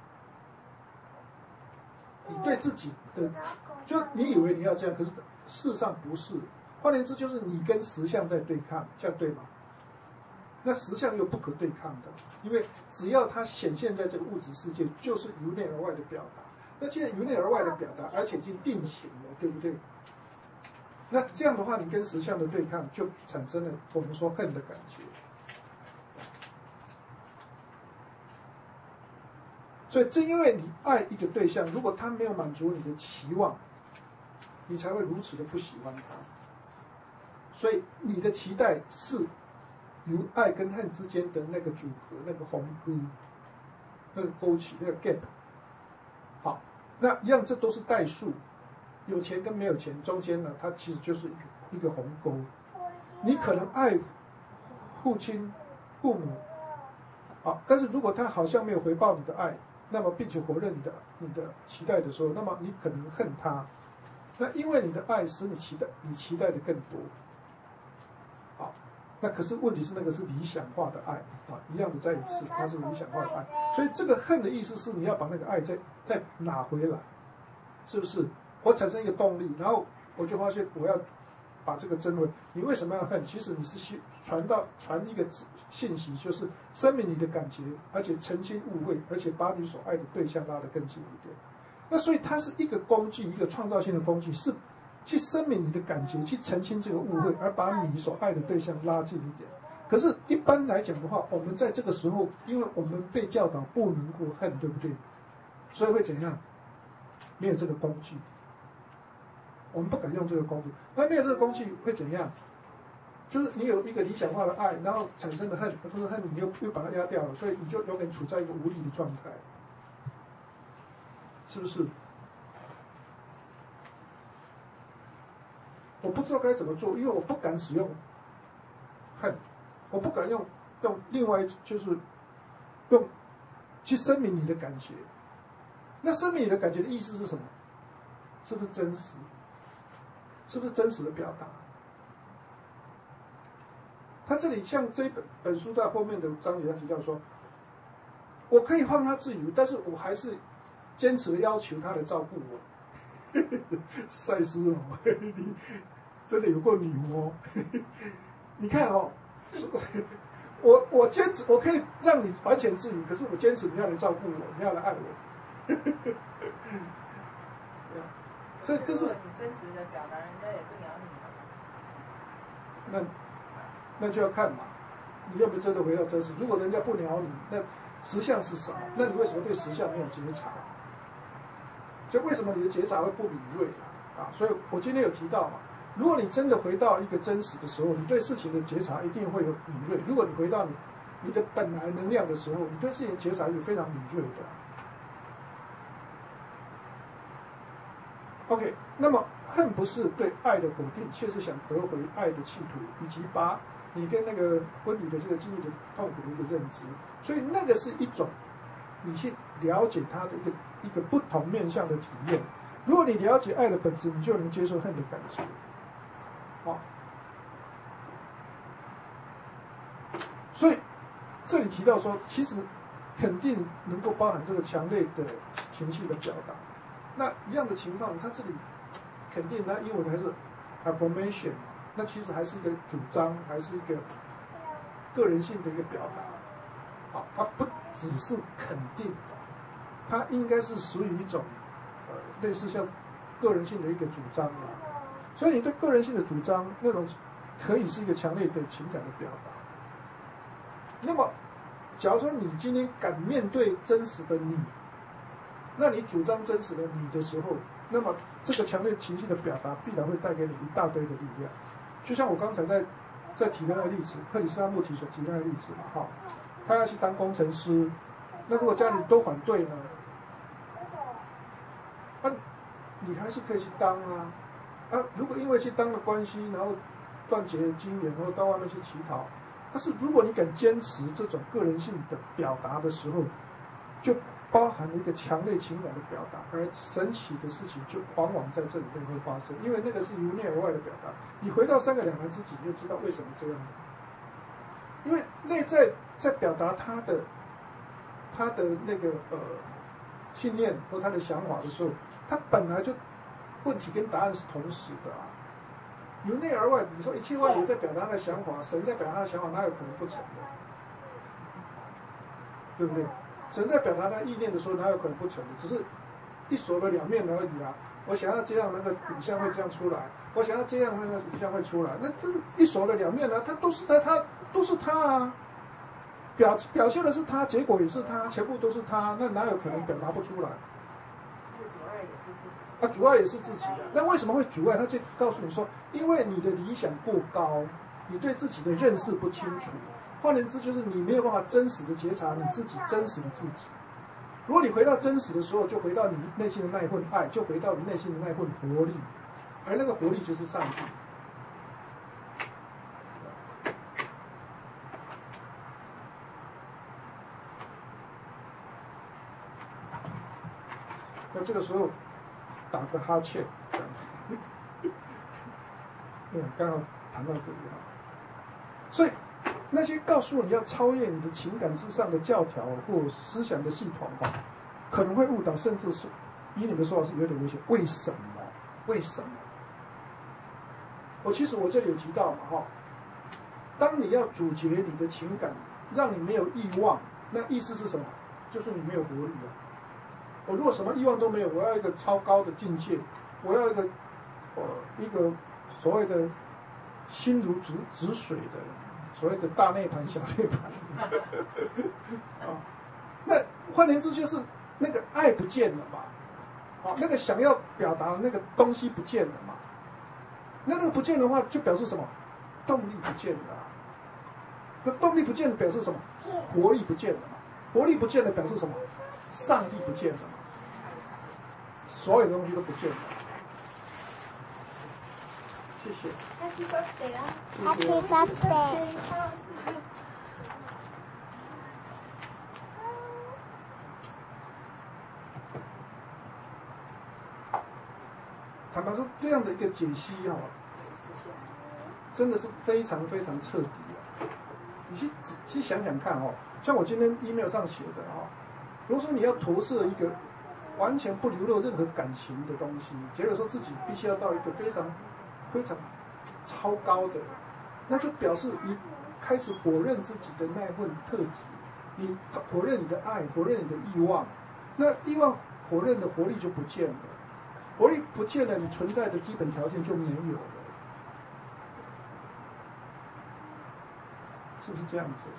你对自己的，就你以为你要这样，可是事实上不是。换言之，就是你跟实相在对抗，这样对吗？那实相又不可对抗的，因为只要它显现在这个物质世界，就是由内而外的表达。那既然由内而外的表达，而且已经定型了，对不对？那这样的话，你跟实相的对抗，就产生了我们说恨的感觉。所以正因为你爱一个对象，如果他没有满足你的期望，你才会如此的不喜欢他。所以你的期待是由爱跟恨之间的那个组合，那个鸿沟，那个勾起，那个 gap。好，那一样，这都是代数，有钱跟没有钱中间呢，它其实就是一个一个鸿沟。你可能爱父亲、父母，好，但是如果他好像没有回报你的爱，那么并且否认你的你的期待的时候，那么你可能恨他。那因为你的爱使你期待你期待的更多。好，那可是问题是那个是理想化的爱啊，一样的再一次，它是理想化的爱。所以这个恨的意思是你要把那个爱再再拿回来，是不是？我产生一个动力，然后我就发现我要把这个真伪，你为什么要恨？其实你是希传到传一个信息，就是声明你的感觉，而且澄清误会，而且把你所爱的对象拉得更近一点。那所以它是一个工具，一个创造性的工具，是去声明你的感觉，去澄清这个误会，而把你所爱的对象拉近一点。可是，一般来讲的话，我们在这个时候，因为我们被教导不能够恨，对不对？所以会怎样？没有这个工具，我们不敢用这个工具。那没有这个工具会怎样？就是你有一个理想化的爱，然后产生的恨，或者恨你又又把它压掉了，所以你就永远处在一个无力的状态，是不是？我不知道该怎么做，因为我不敢使用恨，我不敢用用另外就是用去声明你的感觉。那声明你的感觉的意思是什么？是不是真实？是不是真实的表达？他这里像这本本书在后面的章节，他提到说，我可以放他自由，但是我还是坚持要求他来照顾我。赛斯哦，你真的有够牛哦！你看哦，我我坚持，我可以让你完全自由，可是我坚持你要来照顾我，你要来爱我。 所以这是你真实的表达，人家也不鸟你。 那那就要看嘛，你有没有真的回到真实？如果人家不鸟你，那实相是什么？那你为什么对实相没有觉察？所以为什么你的觉察会不敏锐啊？啊，所以我今天有提到嘛，如果你真的回到一个真实的时候，你对事情的觉察一定会有敏锐。如果你回到你你的本来能量的时候，你对事情的觉察是非常敏锐的。OK， 那么恨不是对爱的否定，却是想得回爱的企图，以及把你跟那个婚礼的这个经历的痛苦的一个认知。所以那个是一种你去了解它的一个一个不同面向的体验。如果你了解爱的本质，你就能接受恨的感觉。好，所以这里提到说，其实肯定能够包含这个强烈的情绪的表达。那一样的情况，它这里肯定，它英文还是 affirmation， 那其实还是一个主张，还是一个个人性的一个表达。好，它不只是肯定的，它应该是属于一种呃类似像个人性的一个主张啊。所以你对个人性的主张，那种可以是一个强烈的情感的表达。那么，假如说你今天敢面对真实的你，那你主张真实的你的时候，那么这个强烈情绪的表达必然会带给你一大堆的力量。就像我刚才在在提的那个例子，克里斯蒂穆提所提的那个例子嘛，哈，他要去当工程师，那如果家里都反对呢，啊，你还是可以去当啊，啊，如果因为去当的关系，然后断绝经验，然后到外面去乞讨，但是如果你敢坚持这种个人性的表达的时候，就包含了一个强烈情感的表达，而神奇的事情就往往在这里面会发生，因为那个是由内而外的表达。你回到三个两难之己，你就知道为什么这样。因为内在在表达他的他的那个呃信念或他的想法的时候，他本来就问题跟答案是同时的啊。由内而外，你说一切万有在表达他的想法，神在表达他的想法，哪有可能不成的？对不对？神在表达他意念的时候，哪有可能不成的？只是一手的两面而已啊！我想要这样，那个影像会这样出来；我想要这样，那个影像会出来。那就是一手的两面啊，它都是他，他都是他啊！表表现的是他，结果也是他，全部都是他，那哪有可能表达不出来？啊，阻碍也是自己的。那为什么会阻碍？他就告诉你说，因为你的理想过高，你对自己的认识不清楚。换言之，就是你没有办法真实的觉察你自己真实的自己。如果你回到真实的时候，就回到你内心的那一份爱，就回到你内心的那一份活力，而那个活力就是上帝。那这个时候打个哈欠，嗯，刚好谈到这里啊，所以。那些告诉你要超越你的情感之上的教条或思想的系统吧，可能会误导，甚至是以你的说法是有点危险。为什么？为什么？我其实我这里有提到嘛，哈，当你要阻绝你的情感，让你没有欲望，那意思是什么？就是你没有活力了。我如果什么欲望都没有，我要一个超高的境界，我要一个呃一个所谓的心如止止水的。所谓的大内盘、小内盘，啊，那换言之就是那个爱不见了嘛，啊，那个想要表达的那个东西不见了嘛，那那个不见的话，就表示什么？动力不见了、啊。那动力不见了，表示什么？活力不见了嘛。活力不见了，表示什么？上帝不见了嘛。所有的东西都不见了。谢谢。 Happy birthday 啊 Happy birthday。 坦白说，这样的一个解析哈、哦，真的是非常非常彻底啊！你去仔细想想看哦，像我今天 email 上写的哈、哦，如果说你要投射一个完全不流露任何感情的东西，觉得说自己必须要到一个非常非常超高的，那就表示你开始否认自己的那份特质，你否认你的爱，否认你的欲望，那欲望否认的活力就不见了。 活力不见了，你存在的基本条件就没有了，是不是这样子？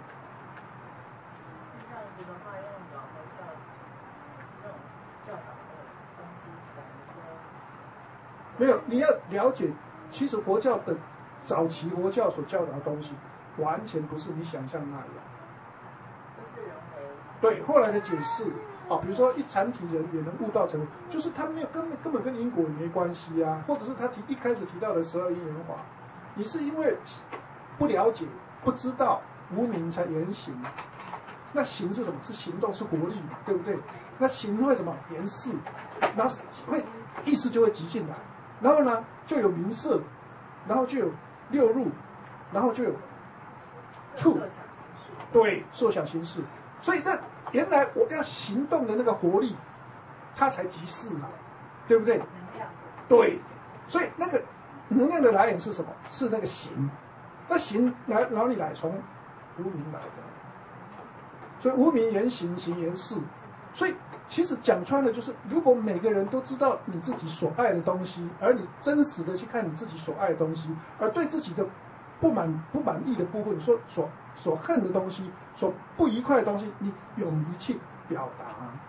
这样子的话，用老和教那种教导的东西，等于说没有，你要了解，其实佛教的早期佛教所教导的东西，完全不是你想象那样。 都是人为。 对，后来的解释啊，比如说一禅体人也能悟道成佛，就是他没有根本根本跟因果也没关系啊，或者是他提一开始提到的十二因缘法，你是因为不了解、不知道、无明才言行。那行是什么？是行动，是活力嘛，对不对？那行会什么？言事，然后会意识就会集进来，然后呢就有名色，然后就有六入，然后就有处，对，受想行识。所以那原来我要行动的那个活力，它才即是嘛，对不对？ 能量。 对，所以那个能量的来源是什么？是那个行。那行来哪里来？从无明来的。所以无明言行，行言事。所以其实讲穿了，就是如果每个人都知道你自己所爱的东西，而你真实的去看你自己所爱的东西，而对自己的不满不满意的部分，所所所恨的东西，所不愉快的东西，你勇于去表达，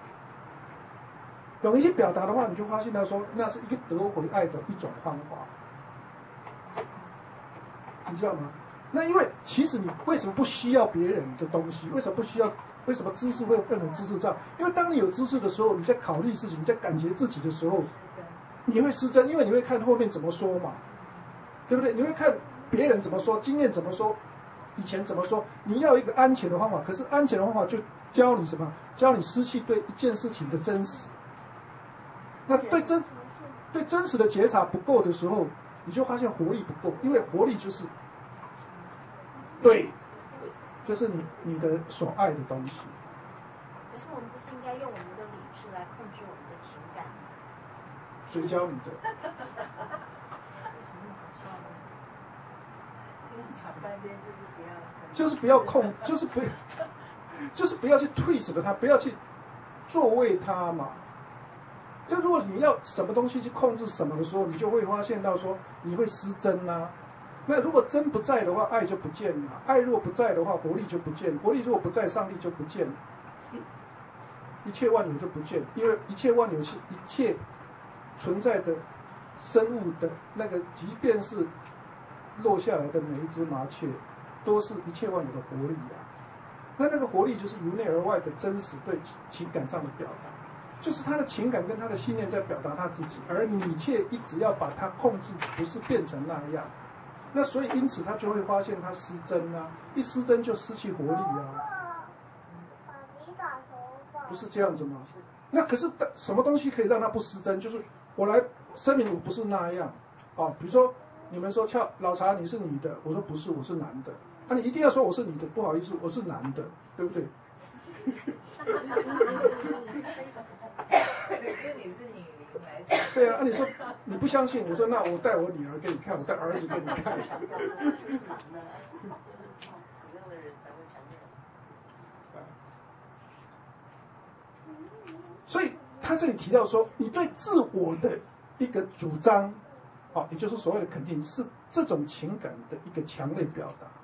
勇于去表达的话，你就发现到说，那是一个得回爱的一种方法，你知道吗？那因为其实你为什么不需要别人的东西？为什么不需要？为什么知识会变成知识障？因为当你有知识的时候，你在考虑事情，你在感觉自己的时候，你会失真，因为你会看后面怎么说嘛，对不对？你会看别人怎么说，经验怎么说，以前怎么说。你要一个安全的方法，可是安全的方法就教你什么？教你失去对一件事情的真实。那对真对真实的觉察不够的时候，你就发现活力不够，因为活力就是对。就是你你的所爱的东西。 可是我们不是应该用我们的理智来控制我们的情感吗？ 谁教你的？ 讲半天就是不要， 就是不要控，就是不，就是不要去退什么它，不要去作为它嘛。就如果你要什么东西去控制什么的时候，你就会发现到说你会失真啊。那如果真不在的话，爱就不见了；爱若不在的话，活力就不见；活力如果不在，上帝就不见了。一切万有就不见，因为一切万有是一切存在的生物的那个，即便是落下来的每一只麻雀，都是一切万有的活力啊。那那个活力就是由内而外的真实对情感上的表达，就是他的情感跟他的信念在表达他自己，而你却一直要把它控制，不是变成那样。那所以因此他就会发现他失真啊，一失真就失去活力啊，不是这样子吗？那可是什么东西可以让他不失真？就是我来声明我不是那样啊。比如说你们说俏老茶你是女的，我说不是，我是男的。啊，你一定要说我是女的，不好意思，我是男的，对不对？对啊，啊你说你不相信，我说那我带我女儿给你看，我带儿子给你看。所以他这里提到说，你对自我的一个主张，啊，也就是所谓的肯定，是这种情感的一个强烈表达。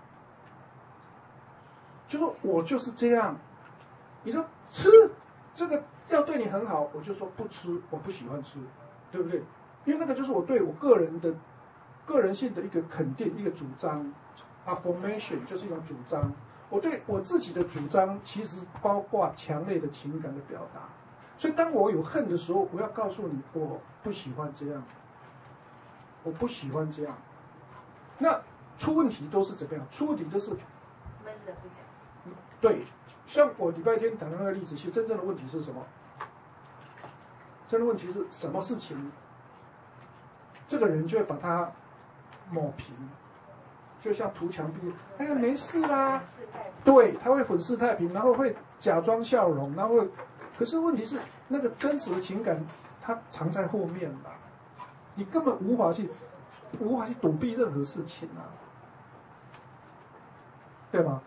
就说我就是这样，你说吃这个要对你很好，我就说不吃，我不喜欢吃，对不对？因为那个就是我对我个人的个人性的一个肯定，一个主张 ，affirmation 就是一种主张。我对我自己的主张，其实包括强烈的情感的表达。所以当我有恨的时候，我要告诉你，我不喜欢这样，我不喜欢这样。那出问题都是怎么样？出问题都是闷着不讲。 对，像我礼拜天讲的那个例子，其实真正的问题是什么？真的问题是什么事情？这个人就会把它抹平，就像涂墙壁，哎呀没事啦，对，他会粉饰太平，然后会假装笑容，然后会，可是问题是那个真实的情感，它藏在后面了，你根本无法去无法去躲避任何事情啊，对吗？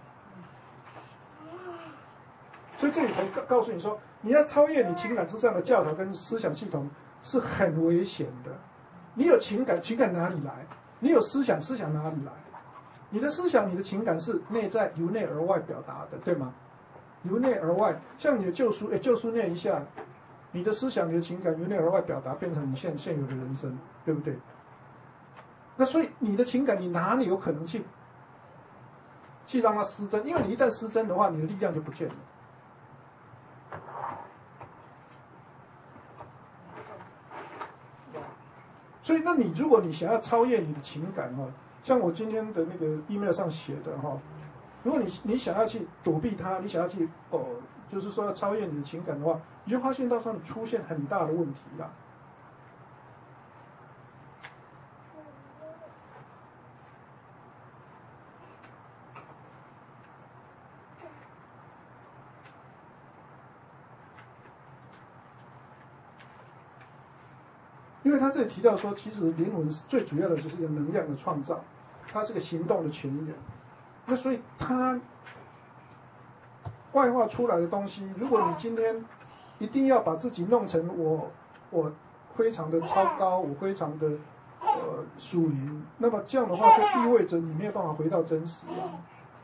所以这里才告告诉你说，你要超越你情感之上的教条跟思想系统， 是很危险的。你有情感，情感哪里来？你有思想，思想哪里来？你的思想、你的情感是内在由内而外表达的，对吗？由内而外，像你的旧书，哎，旧书念一下，你的思想、你的情感由内而外表达，变成你现现有的人生，对不对？那所以你的情感，你哪里有可能去去让它失真？因为你一旦失真的话，你的力量就不见了。所以，那你如果你想要超越你的情感哈，像我今天的那个 email 上写的哈，如果你你想要去躲避它，你想要去哦，就是说要超越你的情感的话，你就发现到时候你出现很大的问题啦。因为他这里提到说，其实灵魂最主要的就是一个能量的创造，它是个行动的泉源。那所以它外化出来的东西，如果你今天一定要把自己弄成我我非常的超高，我非常的呃属灵，那么这样的话就意味着你没有办法回到真实了。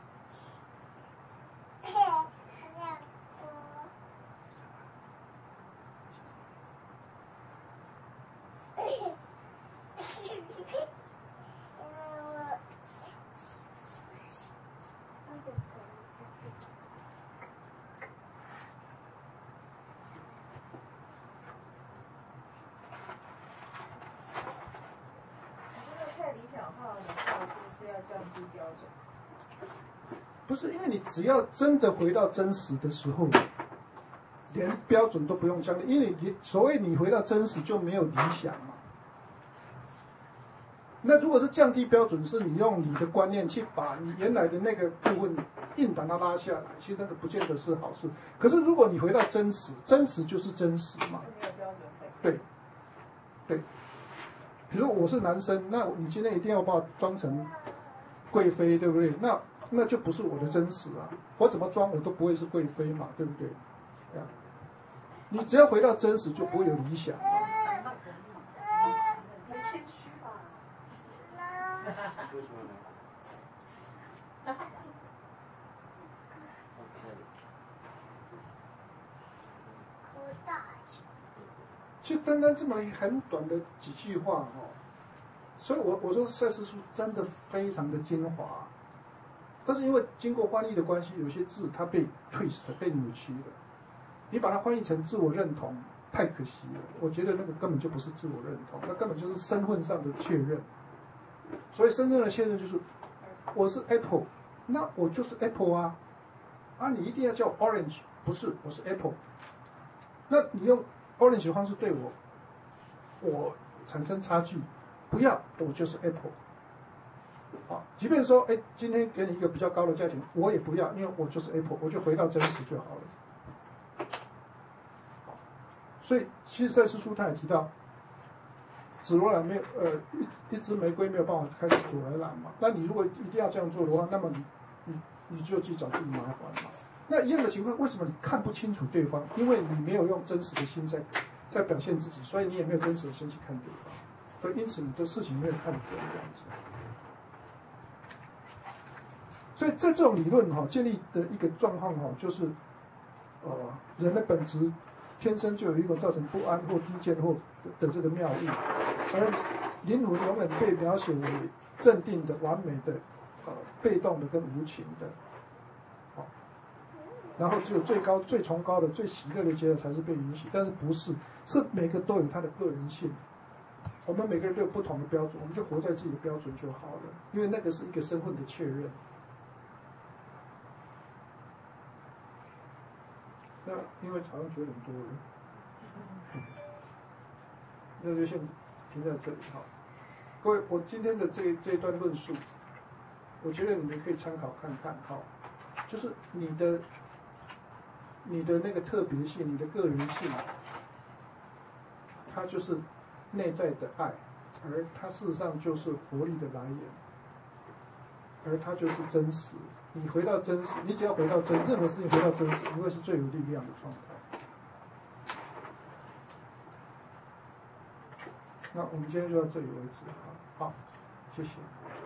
不是，因为你只要真的回到真实的时候，连标准都不用降低，因为你所谓你回到真实就没有理想嘛。那如果是降低标准，是你用你的观念去把你原来的那个部分硬把它拉下来，其实那个不见得是好事。可是如果你回到真实，真实就是真实嘛。对，对。比如我是男生，那你今天一定要把我装成贵妃，对不对？那那就不是我的真实啊！我怎么装我都不会是贵妃嘛，对不对？啊，你只要回到真实，就不会有理想。 谦虚吧？ 为什么呢？ 就单单这么很短的几句话哦，所以我我说赛斯书真的非常的精华。但是因为经过翻译的关系，有些字它被 twist 被扭曲了。你把它翻译成自我认同，太可惜了。我觉得那个根本就不是自我认同，那根本就是身份上的确认。所以真正的确认就是，我是 Apple， 那我就是 Apple 啊，啊，你一定要叫我 Orange， 不是，我是 Apple。那你用 Orange 的方式对我，我产生差距，不要，我就是 Apple。啊，即便说，哎，今天给你一个比较高的价钱，我也不要，因为我就是 Apple， 我就回到真实就好了。所以，其实赛斯书他也提到，紫罗兰没有，呃，一一支玫瑰没有办法开始紫罗兰嘛。那你如果一定要这样做的话，那么你你你就去找自己麻烦嘛。那一样的情况，为什么你看不清楚对方？因为你没有用真实的心在在表现自己，所以你也没有真实的心去看对方，所以因此你的事情没有看准这样子。所以在这种理论哈、哦、建立的一个状况哈、哦，就是，呃，人的本质天生就有一个造成不安或低贱或 的, 的这个妙意，而灵魂永远被描写为镇定的、完美的、呃被动的跟无情的，好、哦，然后只有最高、最崇高的、最喜乐的阶段才是被允许，但是不是，是每个都有他的个人性。我们每个人都有不同的标准，我们就活在自己的标准就好了，因为那个是一个身份的确认。那因为好像觉得很多人，那就先停在这里哈。各位，我今天的这这一段论述，我觉得你们可以参考看看哈。就是你的你的那个特别性，你的个人性，它就是内在的爱，而它事实上就是活力的来源，而它就是真实。你回到真实，你只要回到真，任何事情回到真实，你会是最有力量的状态。 那我们今天就到这里为止，好，好，谢谢。